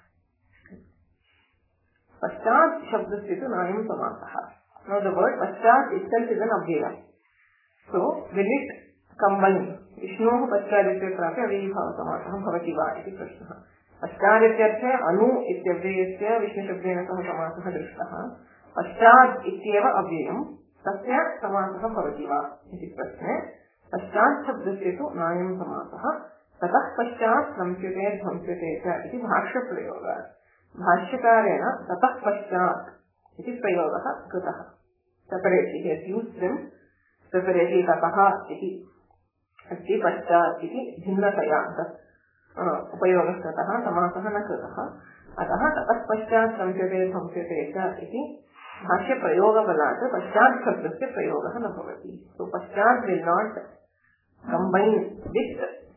Paschat shabdasya tu nayam samasah. Now the word paschat itself is an avyaya. So will it combine? Vishnoh paschat ityatra aviyibhava samasah bhavati va iti prashnah. Paschat ityarthe anu ityavyayasya vishnu shabdena sah samasah drishtah. Paschat ityeva avyayam tasya samasah bhavati va iti prashnah. पश्चात् शब्दस्य तु नायं समासः ततः पश्चात् संस्यते ध्वंस्यते च इति भाष्यप्रयोगः. भाष्यकारेण ततः पश्चात् इति प्रयोगः कृतः. Separately he has used them separately. ततः इति अस्ति पश्चात् इति भिन्नतया उपयोगः कृतः, समासः न कृतः. अतः ततः पश्चात् संस्यते ध्वंस्यते च इति भाष्यप्रयोगबलात् पश्चात् शब्दस्य प्रयोगः न भवति. सो पश्चात् will not combine with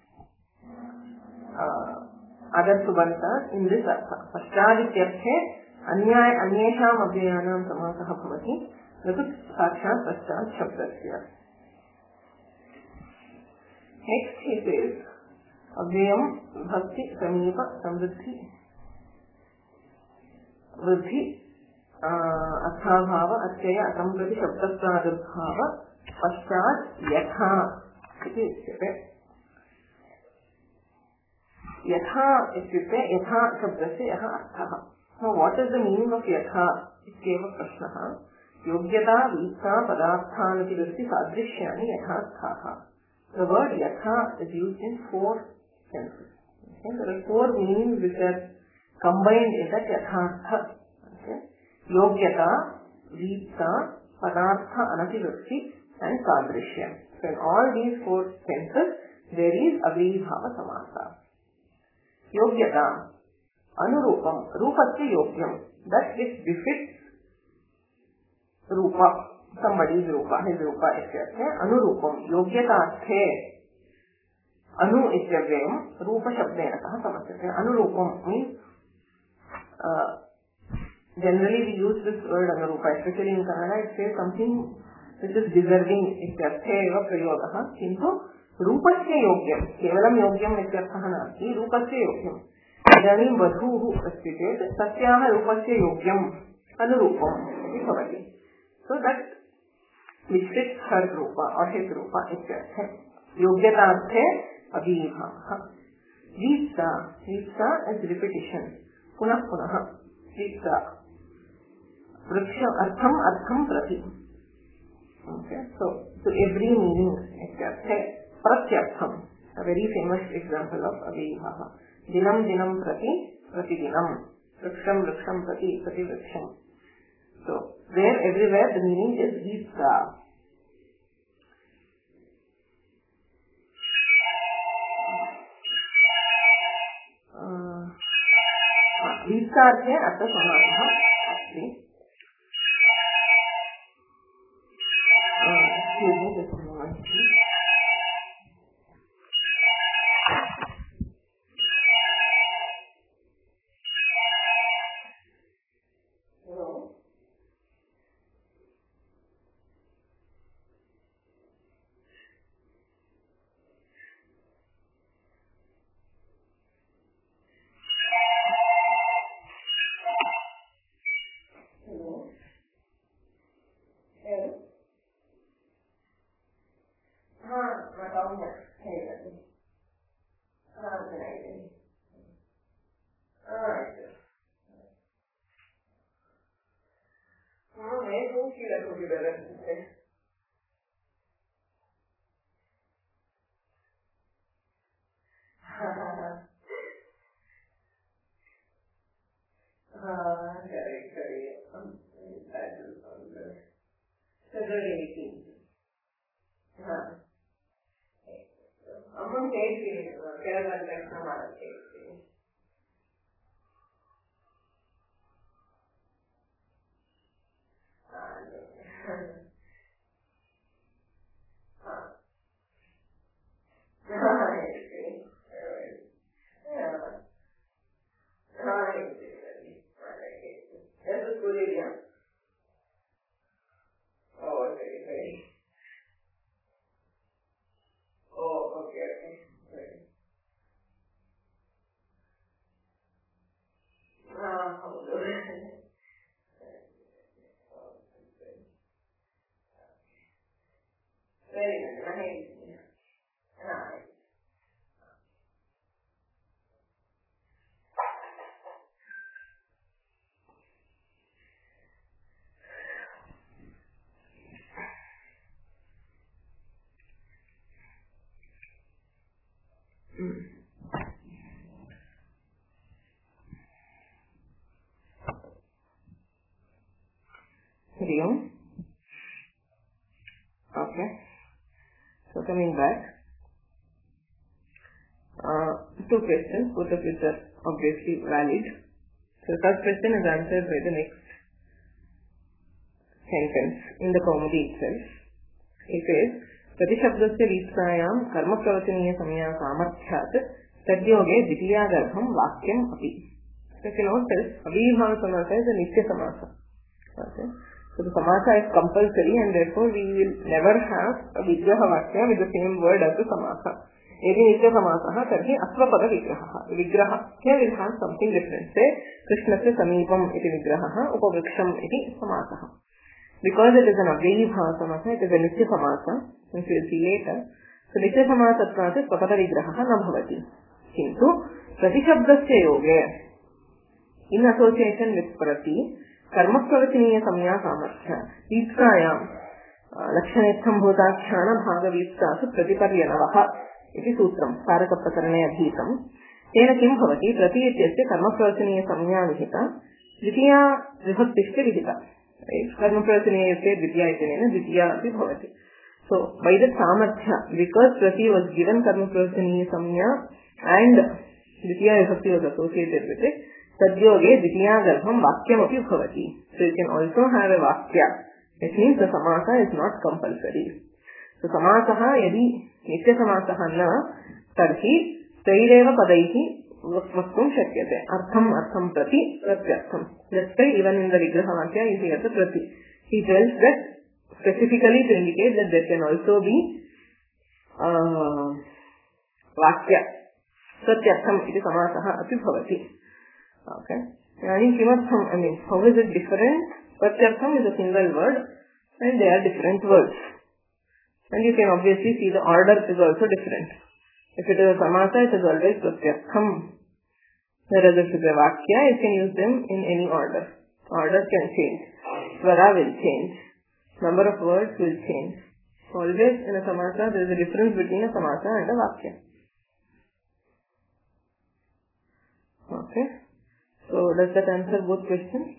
uh, other subantas in this artha. Paschat ityarthe अन्याय अन्येषाम् अव्ययानां समासः भवति न तु साक्षात् पश्चात् शब्दस्य. Next he says अव्ययम् विभक्ति समीप समृद्धि वृद्धि अर्थाभाव अत्यय असम्प्रति शब्दप्रादुर्भाव पश्चात् यथा इति उच्यते. यथा इत्युक्ते यथा शब्दस्य यः अर्थः. Now what is the meaning of यथा इत्येव प्रश्नः. योग्यता वीक्षा पदार्थानुपलब्धि सादृश्यानि यथार्थाः. The word यथा is used in four senses. Okay? There are four meanings which are combined in that यथार्थ. Okay? योग्यता वीक्षा पदार्थ अनतिवृत्ति and sadrishyam. So in all these four senses there is aviyibhava samasa. Yogyata anurupam rupasya yogyam, that which befits rupa, somebody's rupa, his rupa ityarthe anurupam yogyataarthe anu ityavyayam rupa shabdena sah samasyate. Anurupam means uh, generally we use this word anurupa, especially in Kannada. It says something which is deserving इत्यर्थे एव प्रयोगः. किन्तु रूपस्य योग्यं केवलं योग्यम् इत्यर्थः नास्ति, रूपस्य योग्यम्. इदानीं वधूः अस्ति चेत् तस्याः रूपस्य योग्यम् अनुरूपम् इति भवति. So that which fits her रूपा or his रूपा इत्यर्थे. योग्यतार्थे अवीभावः. वीप्सा वीप्सा is repetition, पुनः पुनः वीप्सा. वृक्ष अर्थम् अर्थं प्रति. Okay, so to every meaning ityarthe pratyartham, a very famous example of aviyibhava. Dinam dinam prati pratidinam, vriksham vriksham prati prati vriksham. So there everywhere the meaning is वीप्सा. वीप्सार्थे अर्थसमासः अस्ति. Just a moment. Hello. Hello. Hello. हाँ बताऊंगा. हाँ सुनाई देंगे. Hariom. Okay. So coming back, uh, two questions, both of which are obviously valid. So the first question is answered by the next sentence in the Kaumudi itself. It says, Pratishabdasya Vitsayam Karma Pravachaniya Samaya Samarthyat Tadyoge Ditya Garbham Vakyam Api. So if you notice, Avibhava Samasa is a Nitya Samasa. Okay. So the Samasa is compulsory and therefore we will never have a Vigraha Vakya with the same word as the Samasa. Yadi Nitya Samasaha Tarhi Asvapada Vigraha. Vigraha here will have something different. Say, Krishnasya Samipam iti Vigraha, Upavriksham iti Samasaha. Because it is an Avyayibhava Samasa, it is a Nitya Samasa, which we will see later. So Nitya Samasatvat is Papada Vigraha na bhavati. Kintu, Pratishabdasya yoge, in association with Prati, Karma Pravachaniya Samya Samarthya, Vitsayam, Lakshanetham Bhutakshana Bhaga Vitsasu Pratiparyanavaha, iti Sutram, Saraka Prakarane Adhitam. Tena kim bhavati, Prati ityasya Karma Pravachaniya Samya Vihita, Ditya Vibhaktishya Vihita. Karma Pravachaniya yasya Ditya itinena, Ditya api bhavati. So, by the Samarthya, because Prati was given Karma Pravachaniya Samya and Ditya Vibhakti was associated with it, Tadyoge Ditya Garbham Vakyam api bhavati. So you can also have a Vakya. It means the Samasa is not compulsory. So Samasaha yadi Nitya Samasaha na tarhi Taireva Padaihi Vaktum Shakyate. Artham Artham Prati Pratyartham. That's why even in the Vigraha Vakya you see as a Prati. He tells that specifically to indicate that there can also be uh, Vakya. Pratyartham iti Samasaha api bhavati. Okay. I mean, I mean, how is it different? Pratyartham is a single word and they are different words. And you can obviously see the order is also different. If it is a Samasa, it is always Pratyartham. Whereas if it is a Vakya, you can use them in any order. Order can change. Svara will change. Number of words will change. Always in a Samasa, there is a difference between a Samasa and a Vakya. Okay. So, does that answer both questions?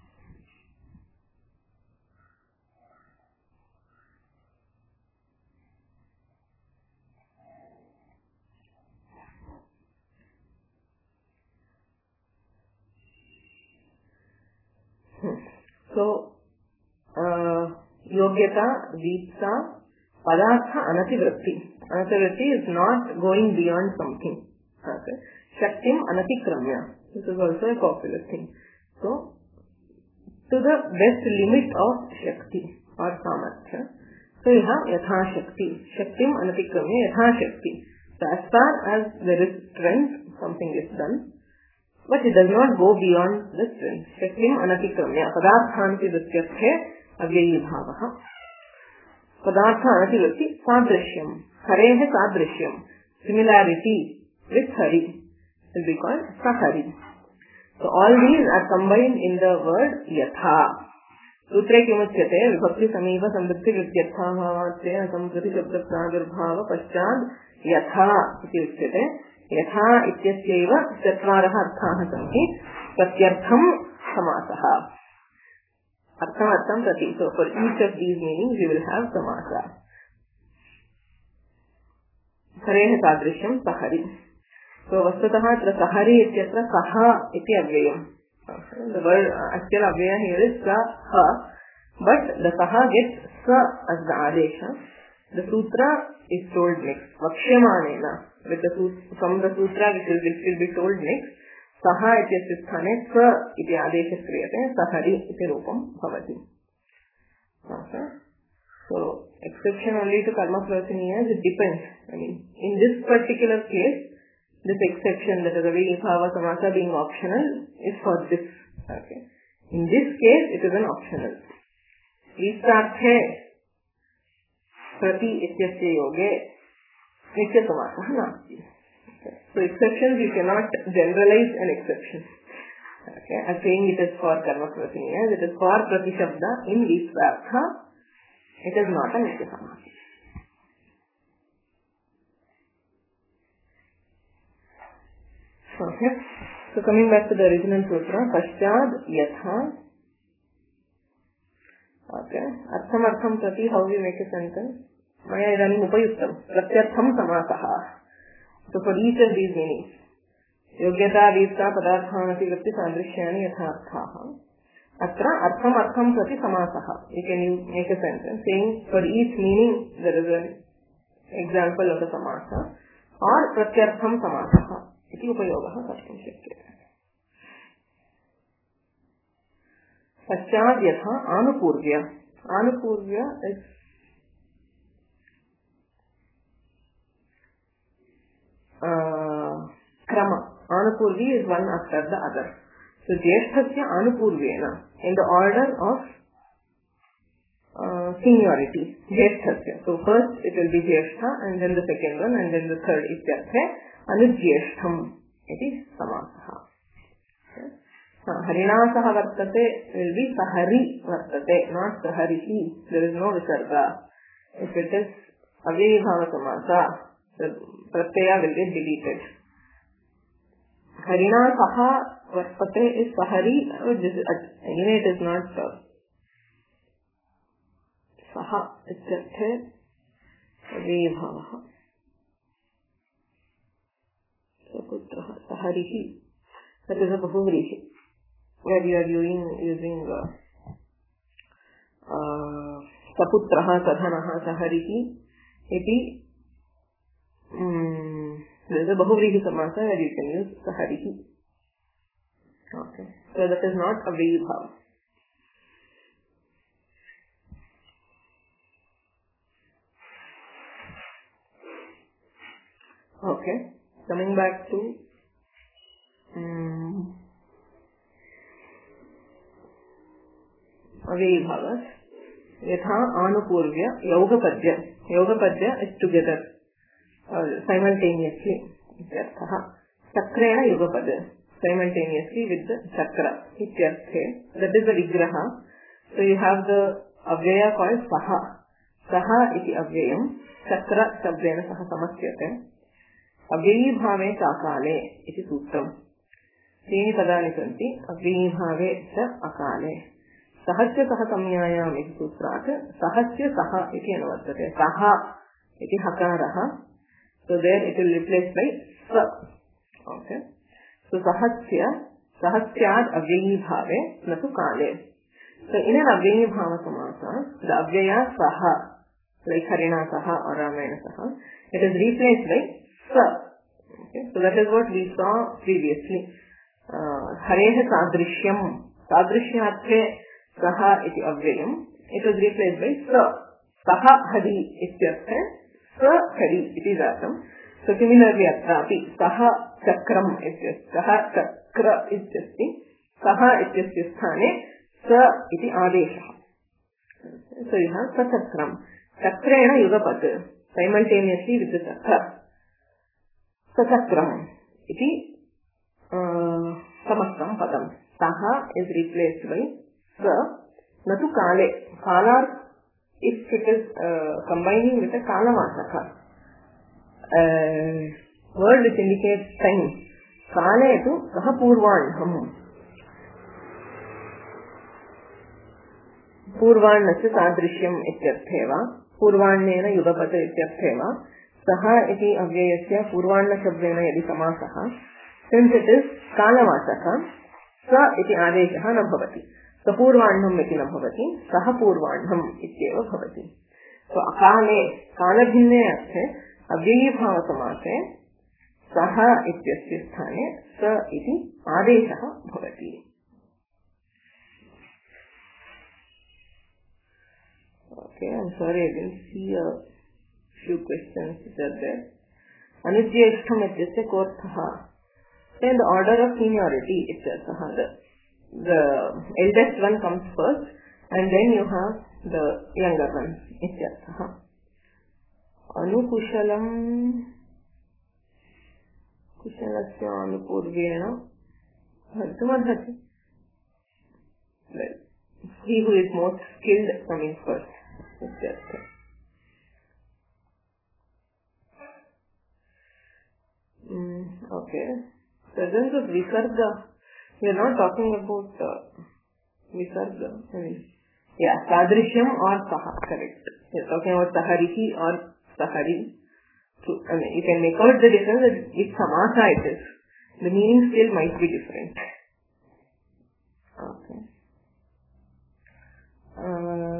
Hmm. So, uh, Yogyata, Vitsa, Padartha, Anativritti. Anativritti is not going beyond something. Okay. Shaktim, Anatikramya. This is also a popular thing. So, to the best limit of Shakti or Samarthya. So, you have Yatha Shakti. Shaktim Anatikramya Yatha Shakti. So, as far as there is strength, something is done. But it does not go beyond the strength. Shaktim Anatikramya. Padarthanti Dasyathe Avyayibhavaha. Padartha Anativritti Sadrishyam. Harehe Sadrishyam. Similarity with Hari will be called Sahari. So all these are combined in the word Yatha. Sutre kimuchyate vibhakti samiva samvritti vidyatha bhavatya samprati shabda pradurbhava paschad Yatha iti uchyate. Yatha ityasyaiva chatvaraha arthaha santi pratyartham samasaha. Artham artham prati. So for each of these meanings you will have samasa. हरेः सादृश्यं सहरि. So vastutah atra sahari ityatra saha iti avyayam. The word actual avyaya here is saha, but the saha gets sa as the adesha. The sutra is told next. Vakshyamanena, with the from the sutra which will, which will be told next. Saha ityasya sthane sa iti adesha kriyate, sahari iti rupam bhavati. Okay. So exception only to karma prasaniyas, it depends. I mean, in this particular case, this exception, that is avyaya bhava samasa being optional, is for this. Okay. In this case, it is an optional. Vistarthe prati ityasya yoge nitya samasah nasti. So exceptions, you cannot generalize an exception. Okay. I'm saying it is for karma prasaniyas, it is for prati shabda in vistartha, it is not a nitya samasah. Okay. So coming back to the original sutra, Paschad Yatha. Okay. Artham Artham Prati, how we make a sentence? Maya Idanim Upayuktam. Pratyartham Samasaha. So for each of these meanings, Yogyata Vista Padarthanati Vrti Sadrishyani Yatharthaha. Atra Artham Artham Prati Samasaha. You can use, make a sentence saying for each meaning there is an example of the samasa, or Pratyartham Samasaha. इति उपयोगः कर्तुं शक्यते. पश्चात् यथा आनुपूर्व्य. आनुपूर्व्य is क्रम. आनुपूर्वी is one after the other. So ज्येष्ठस्य आनुपूर्व्येन, in the order of uh, seniority. ज्येष्ठस्य. So first it will be Jyeshtha, and then the second one, and then the third. इत्यर्थे अनुज्येष्ठम इति समासः. हरिणा सह वर्तते will be sahari वर्तते, not saharihi. There is no visarga. If it is avyaya bhava samasa, the pratyaya will get deleted. Harina saha vartate is sahari. Anyway, it is not saha. Ityarthe avyaya bhavaha. Putraha saharihi. That is a bahuvrihi, where you are using using uh, uh, saputraha sadhanaha saharihi. Iti um, there is a bahuvrihi samasa where you can use saharihi. Okay, so that is not avyaya bhava. Okay. Coming back to um, avyaya bhavas, yatha anupurvya yogapadya. Yogapadya is together, uh, simultaneously. Ityarthaha. Chakrena yogapadya. Simultaneously with the chakra. Ityarthe. That is the vigraha. So you have the avyaya called saha. Saha iti avyayam. Chakra shabdena saha samasyate. अव्ययी भावे चाकाले इति सूत्रम्. त्रीणि पदानि सन्ति. अव्ययी भावे च अकाले. सहस्य सह संज्ञायाम् इति सूत्रात् सहस्य सह इति अनुवर्तते. सः इति हकारः. So there it will replace by sa. Okay. So सहस्य सहस्याद् अव्ययी भावे न तु काले. So in an अव्ययी भाव samasa, the अव्यया saha, like Harina saha or Ramayana saha, it is replaced by sa. Okay, so that is what we saw previously. Hareha sadrishyam. Sadrishyarthe saha iti avyayam. It was replaced by sa. Saha hari ityarthe sa hari iti jatam. So similarly atrapi saha chakram ityasya. Saha chakra ityasti. Saha ityasya sthane sa iti adesha. So you have sa chakram. Chakrena yugapat. Simultaneously with the chakra. Sachakram iti uh, samastam padam. Saha is replaced by sa. Natu kale. Kala, if it is uh, combining with a kalamasaka, uh, word which indicates time. Kale tu saha purvanham. Purvanasya sadrishyam ityartheva. Purvannena yugapata ityartheva. saha iti avyayasya purvanna shabdena yadi samasah, since it is kalavachaka, sa iti adeshah na bhavati. Sapurvannam iti na bhavati, saha purvannam ityeva bhavati. So akale, kalabhinne arthe, avyayi bhava samase, saha ityasya sthane, sa iti adeshah bhavati. Okay, I'm sorry, I didn't see a few questions which are there. Anujyeshtham ityasya korthaha. In the order of seniority, ityasya. The, the eldest one comes first, and then you have the younger ones, ityasya. Anukushalam kushalasya anupurvena bhartumadhati. Well, he who is most skilled coming first. Ityasya. Mm, okay. Presence of Visarga. We are not talking about uh, Visarga. I mean, yeah, Sadrishyam or Saha. Correct. We are talking about Saharihi or Sahari. So, I mean, you can make out the difference that if Samasa it is. The meaning still might be different. Okay. Uh,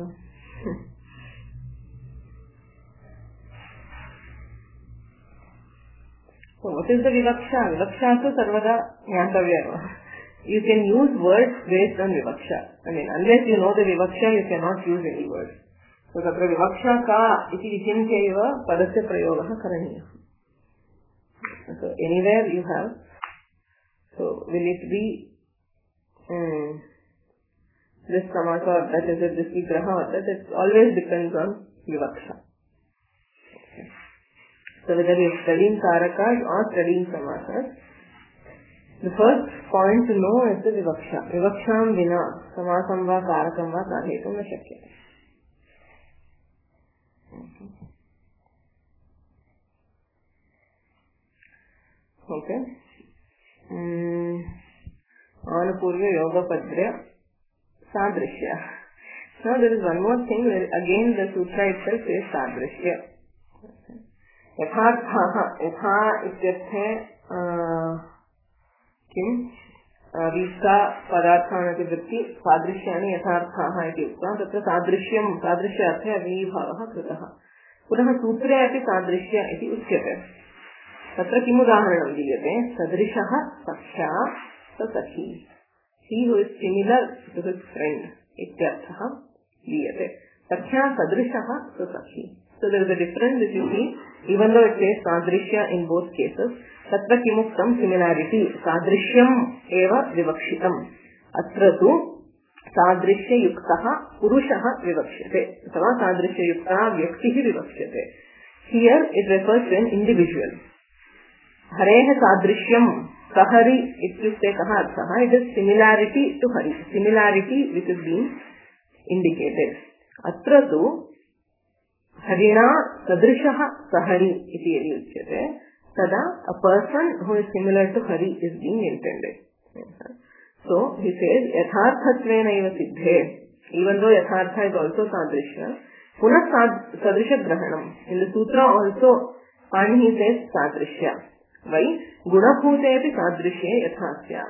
So what is the vivaksha? Vivaksha also sarvada jnatavya. You can use words based on vivaksha. I mean, unless you know the vivaksha, you cannot use any words. So tatra vivaksha ka iti vichinyaiva padasya prayogah karaniyah. So anywhere you have. So will it be um, this samasa or that is it, this vigraha or that? It always depends on vivaksha. So whether you are studying karakas or studying samasas, the first point to know is the vivaksha. Vivaksham vina samasam va karakam va karhetum na shakyate. Okay. Mm. Anupurva yoga padra sadrishya. Now there is one more thing. Again the sutra itself is sadrishya. यथार्थः यथा इत्यर्थे किं रीता पदार्थानतिवृत्ति सादृश्यानि यथार्थाः इति उक्तं तत्र सादृश्यं सादृश्यार्थे अव्ययीभावः कृतः पुनः सूत्रे अपि सादृश्य इति उच्यते तत्र किम् उदाहरणं दीयते सदृशः सख्या सखी he who is similar to his friend इत्यर्थः दीयते सख्या सदृशः सखी. So there is a difference which you see, even though it says sadrishya in both cases, tatra kimuktam similarity, sadrishyam eva vivakshitam. Atra tu sadrishya yuktaha purushaha vivakshyate. Atava sadrishya yuktaha vyaktihi vivakshyate. Here it refers to an individual. Hareha sadrishyam sahari ityukte kaha arthaha. It is similarity to hari. Similarity which is being indicated. Atra tu Harina sadrishaha sahari iti yadi uchyate. Tada a person who is similar to Hari is being intended. So he says yatharthatvena eva siddhe. Even though yathartha is also sadrishya, punah sadrisha grahanam. In the sutra also Pani says sadrishya. Why? Gunabhute api sadrishye yathasyat.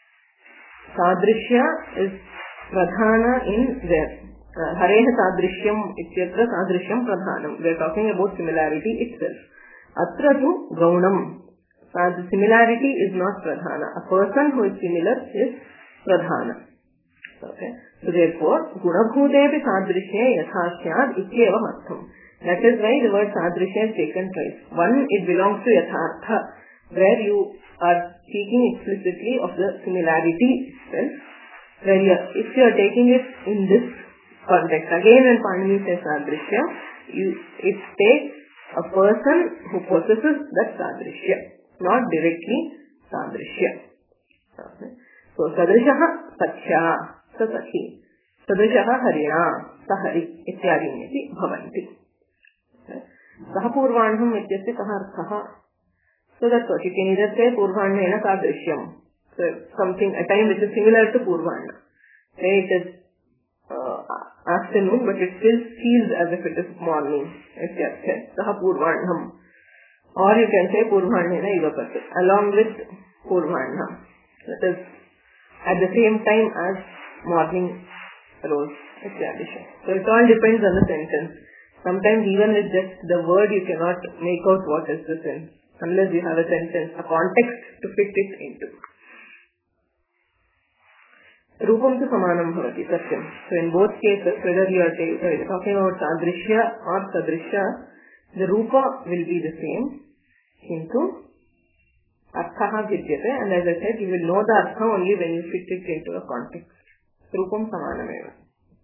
Sadrishya is pradhana in there. Hareha sadrishyam ityatra sadrishyam pradhanam. We are talking about similarity itself. Atra tu gaunam. The similarity is not pradhana. A person who is similar is pradhana. Okay. So therefore, gunabhutepi sadrishye yathasyad ityeva artham. That is why the word sadrishya is taken twice. One, it belongs to yathartha, where you are speaking explicitly of the similarity itself. Where you are, if you are taking it in this context. Again, when Panini says sadrishya, you, it takes a person who possesses that sadrishya, not directly sadrishya. Okay. So, sadrishaha sakhya, sasakhi, sadrishaha harina, sahari, ityadiniti bhavanti. Okay. Sahapurvanham ityasya kaha arthaha. So that's what you can either say purvanena sadrishyam. So something, a time which is similar to purvana. Say it is Uh, afternoon, but it still feels as if it is morning. Saha purvanam. or you can say Purvanyena Yugapat, along with Purvanya. That is at the same time as morning rose. So it all depends on the sentence. Sometimes even with just the word you cannot make out what is the sense unless you have a sentence, a context to fit it into. Rupam tu samanam bhavati, satyam. So in both cases, whether you are talking about sadrishya or sadrishya, the rupa will be the same. Kintu arthaha vidyate, and as I said, you will know the artha only when you fit it into a context. Rupam samanameva.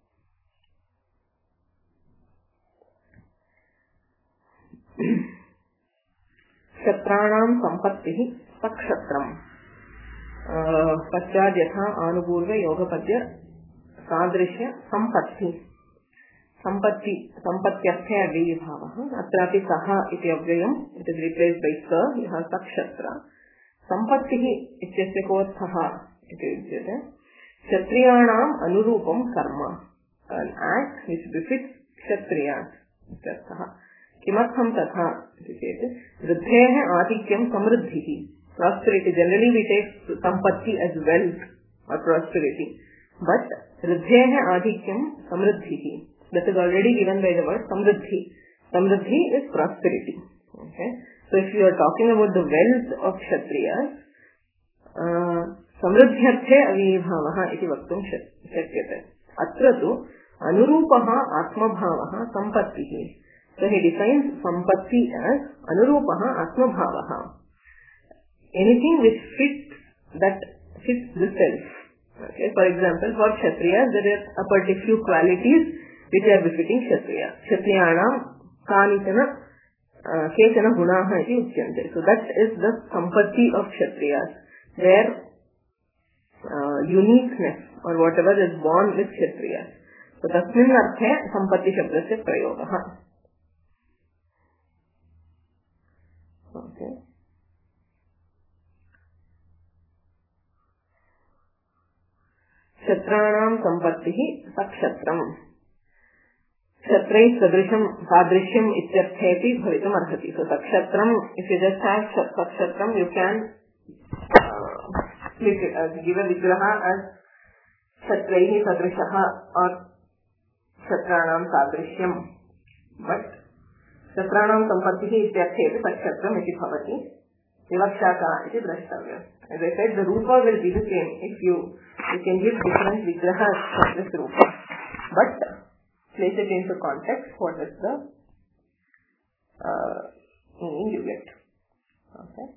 Kshatranam sampattihi sakshatram. Paschad yatha anupurva yogapadya sadrishya sampatti. Sampatti, sampatyarthe aviyibhavaha. Atrapi saha iti avyayam. It is replaced by sa. You have sakshatra. Sampattihi ityasya kothaha iti udyate. Kshatriyanam anurupam karma. An act which befits kshatriyas. Ityarthaha. Kimatham tatha iti chete. Vruddhehe atikyam samruddhihi. Prosperity. Generally we take sampatti as wealth or prosperity. But vruddhehe atikyam samruddhihi. That is already given by the word samruddhi. Samruddhi is prosperity. Okay. So if you are talking about the wealth of Kshatriyas, uh, samruddhyarthe avibhavaha iti vaktum shakyate. Atra tu anurupaha atmabhavaha sampattihi. So he defines sampatti as anurupaha atmabhavaha. Anything which fits that fits the self. Okay. For example, for Kshatriyas there are a particular few qualities which are befitting Kshatriya. Kshatriyanam kanichana kechana gunaha iti uchyante. So that is the sampatti of Kshatriyas. Their uh, uniqueness or whatever is born with Kshatriyas. So tasmin arthe sampatti shabdasya prayogaha. Okay. Kshatranam sampattihi sakshatram. Kshatrai sadrisham sadrishyam ityartheti bhavitum arhati. So sakshatram, if you just have sakshatram, you can uh, split it as give a vigraha as kshatraihi sadrishaha or kshatranam sadrishyam. But kshatranam sampattihi ityartheti sakshatram iti bhavati. Vivakshaka iti drashtavya. As I said, the rupa will be the same if you you can give different vigrahas for this rupa. But place it into context, what is the uh, meaning you get. Okay.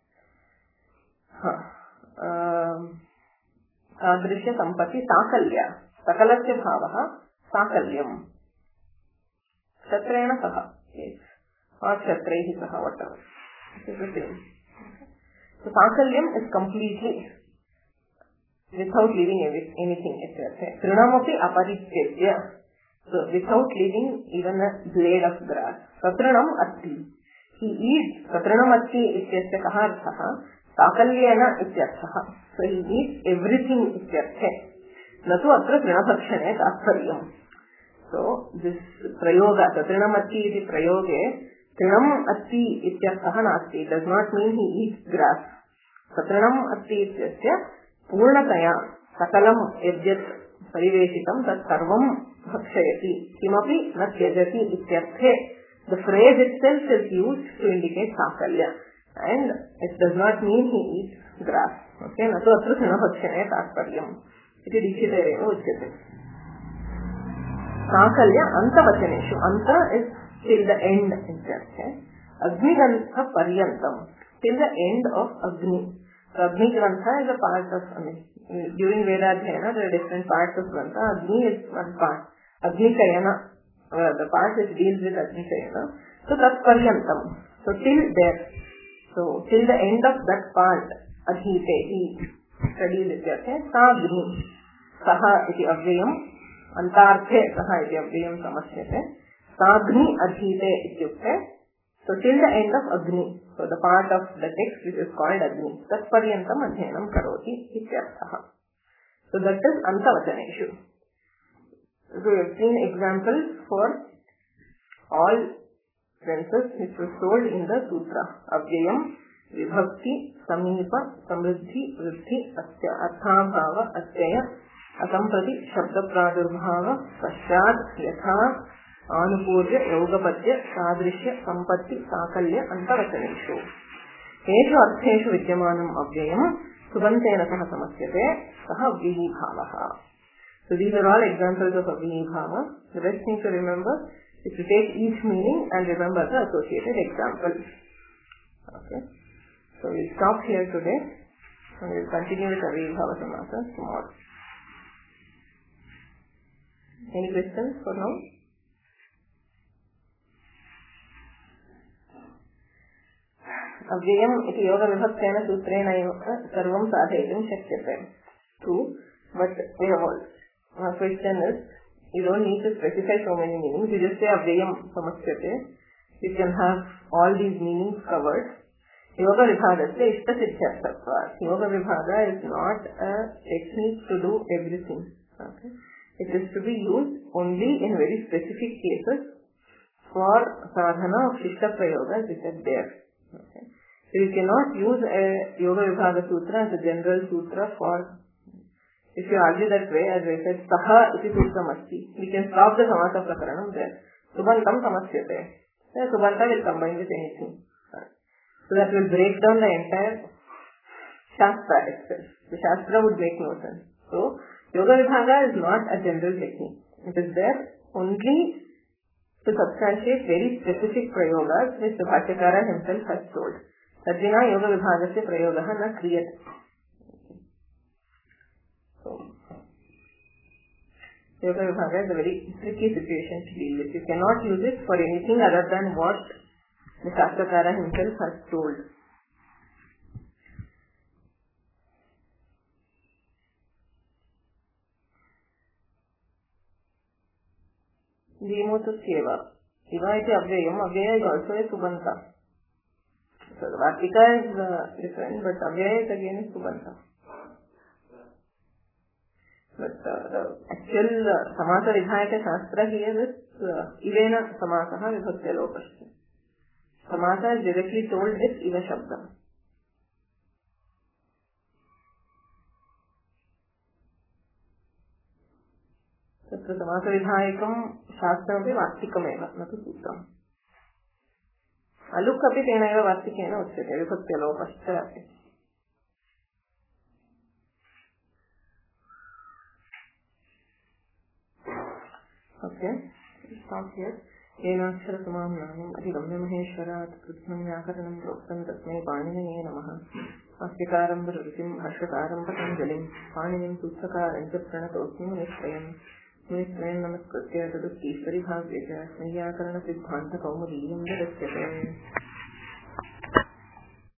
Um, Sadrishya sampatti sakalya. Sakalasya bhavaha sakalyam. Kshatrena saha. Yes. Or kshatraihi saha, whatever. It is the same. So sakalyam is completely without leaving anything. Trinamapi aparityajya. So without leaving even a blade of grass. Satranam atti. He eats. Satranam atti ityasya kaha arthaha. Sakalyena ityarthaha. So he eats everything ityarthe. Natu atra trinabhakshane tathparyam. So this prayoga, satranam atti iti prayoge, trinam atti ityarthaha nasti. It does not mean he eats grass. Satranam atti ityasya purnataya sakalam yajyat pariveshitam tat sarvam bhakshayati kimapi na tyajati ityarthe. The phrase itself is used to indicate sakalya, and it does not mean he eats grass. Okay, na to atra sena bhakshane tathparyam iti dikshitereva uchyate. Sakalya antavachaneshu. Anta is till the end ityarthe. Agni grantha paryantam, till the end of Agni. So Agni grantha is a part of, I mean, during Vedadhyayana there are different parts of grantha. Agni is one part. Agni Chayana, uh, the part which deals with Agni Chayana. So that's paryantam. So till there. So till the end of that part, adhite, he studies it there. Sa Agni. Saha iti avyayam. Antarthe saha iti avyayam samasyate. Sa Agni adhite ityukte. So till the end of Agni. So the part of the text which is called Agni. Tat paryantam adhyanam karoti ityarthaha. So that is antavachaneshu. So we have seen examples for all senses which was told in the sutra. Avyayam, vibhakti, samipa, samriddhi, vriddhi, asya, arthabhava, asyaya, asamprati, shabda pradurbhava, pashyad, yatha, anupurya, yogapadya, sadrishya, sampatti, sakalya, antavataneshu. Eshu artheshu vidyamanam avyayam, subantena saha samasyate, saha avyayi bhavaha. So these are all examples of avyayi bhava. The best thing to remember is to take each meaning and remember the associated example. Okay. So we'll stop here today and we'll continue with avyayi bhava samasa tomorrow. Any questions for now? Avyayam iti yoga vibhaktena sutrena sarvam sadhayitum shakyate. True, but we have all. My question is, you don't need to specify so many meanings. You just say avyayam samasyate. You can have all these meanings covered. Yoga vibhaga se ishta siddhyarthatva. Yoga vibhaga is not a technique to do everything. Okay. It is to be used only in very specific cases for sadhana of shishta prayogas which are there. Okay. So you cannot use a yoga vibhaga sutra as a general sutra for, if you argue that way, as I said, saha iti sutram asti. We can stop the samasa prakaranam there. Subantam samasyate. The subanta will combine with anything. So that will break down the entire shastra itself. The shastra would make no sense. So, yoga vibhaga is not a general technique. It is there only to substantiate very specific prayogas which the Bhattyakara himself has told. Tadvina yoga vibhagasya prayogaha na kriyate. So, yoga vibhaga is a very tricky situation to deal with. You cannot use it for anything other than what the Shastrakara himself has told. Dimotu Seva. Seva iti avyayam. Avyaya is also a subanta. So the Vartika is uh, different, but avyaya is again a subanta. But uh, the actual uh, samasa vidhayaka shastra here is uh, ivena samasaha vibhaktya lokasya. Samasa is directly told with iva shabda. तत्र समासविधायकं शास्त्रमपि वार्तिकमेव न तु सूत्रम्. अलुक् अपि तेनैव वार्तिकेन उच्यते विभक्त्यलोपश्च अपि. Okay, stop here. येनाक्षरसमां नामम् अधिगम्यमहेश्वरात् कृत्स्नं व्याकरणं प्रोक्तं तस्मै पाणिनये नमः. भाष्यकारं प्रवृत्तिं भाष्यकारं पतञ्जलिं पाणिनिं सूत्रकारं च प्रणतोऽस्मि मुनित्रयम्. मुनित्रयं नमस्कृत्य तदुक्तीश्वरी भाव्ये च वैयाकरणसिद्धान्तकौमुदीयं ददस्यते.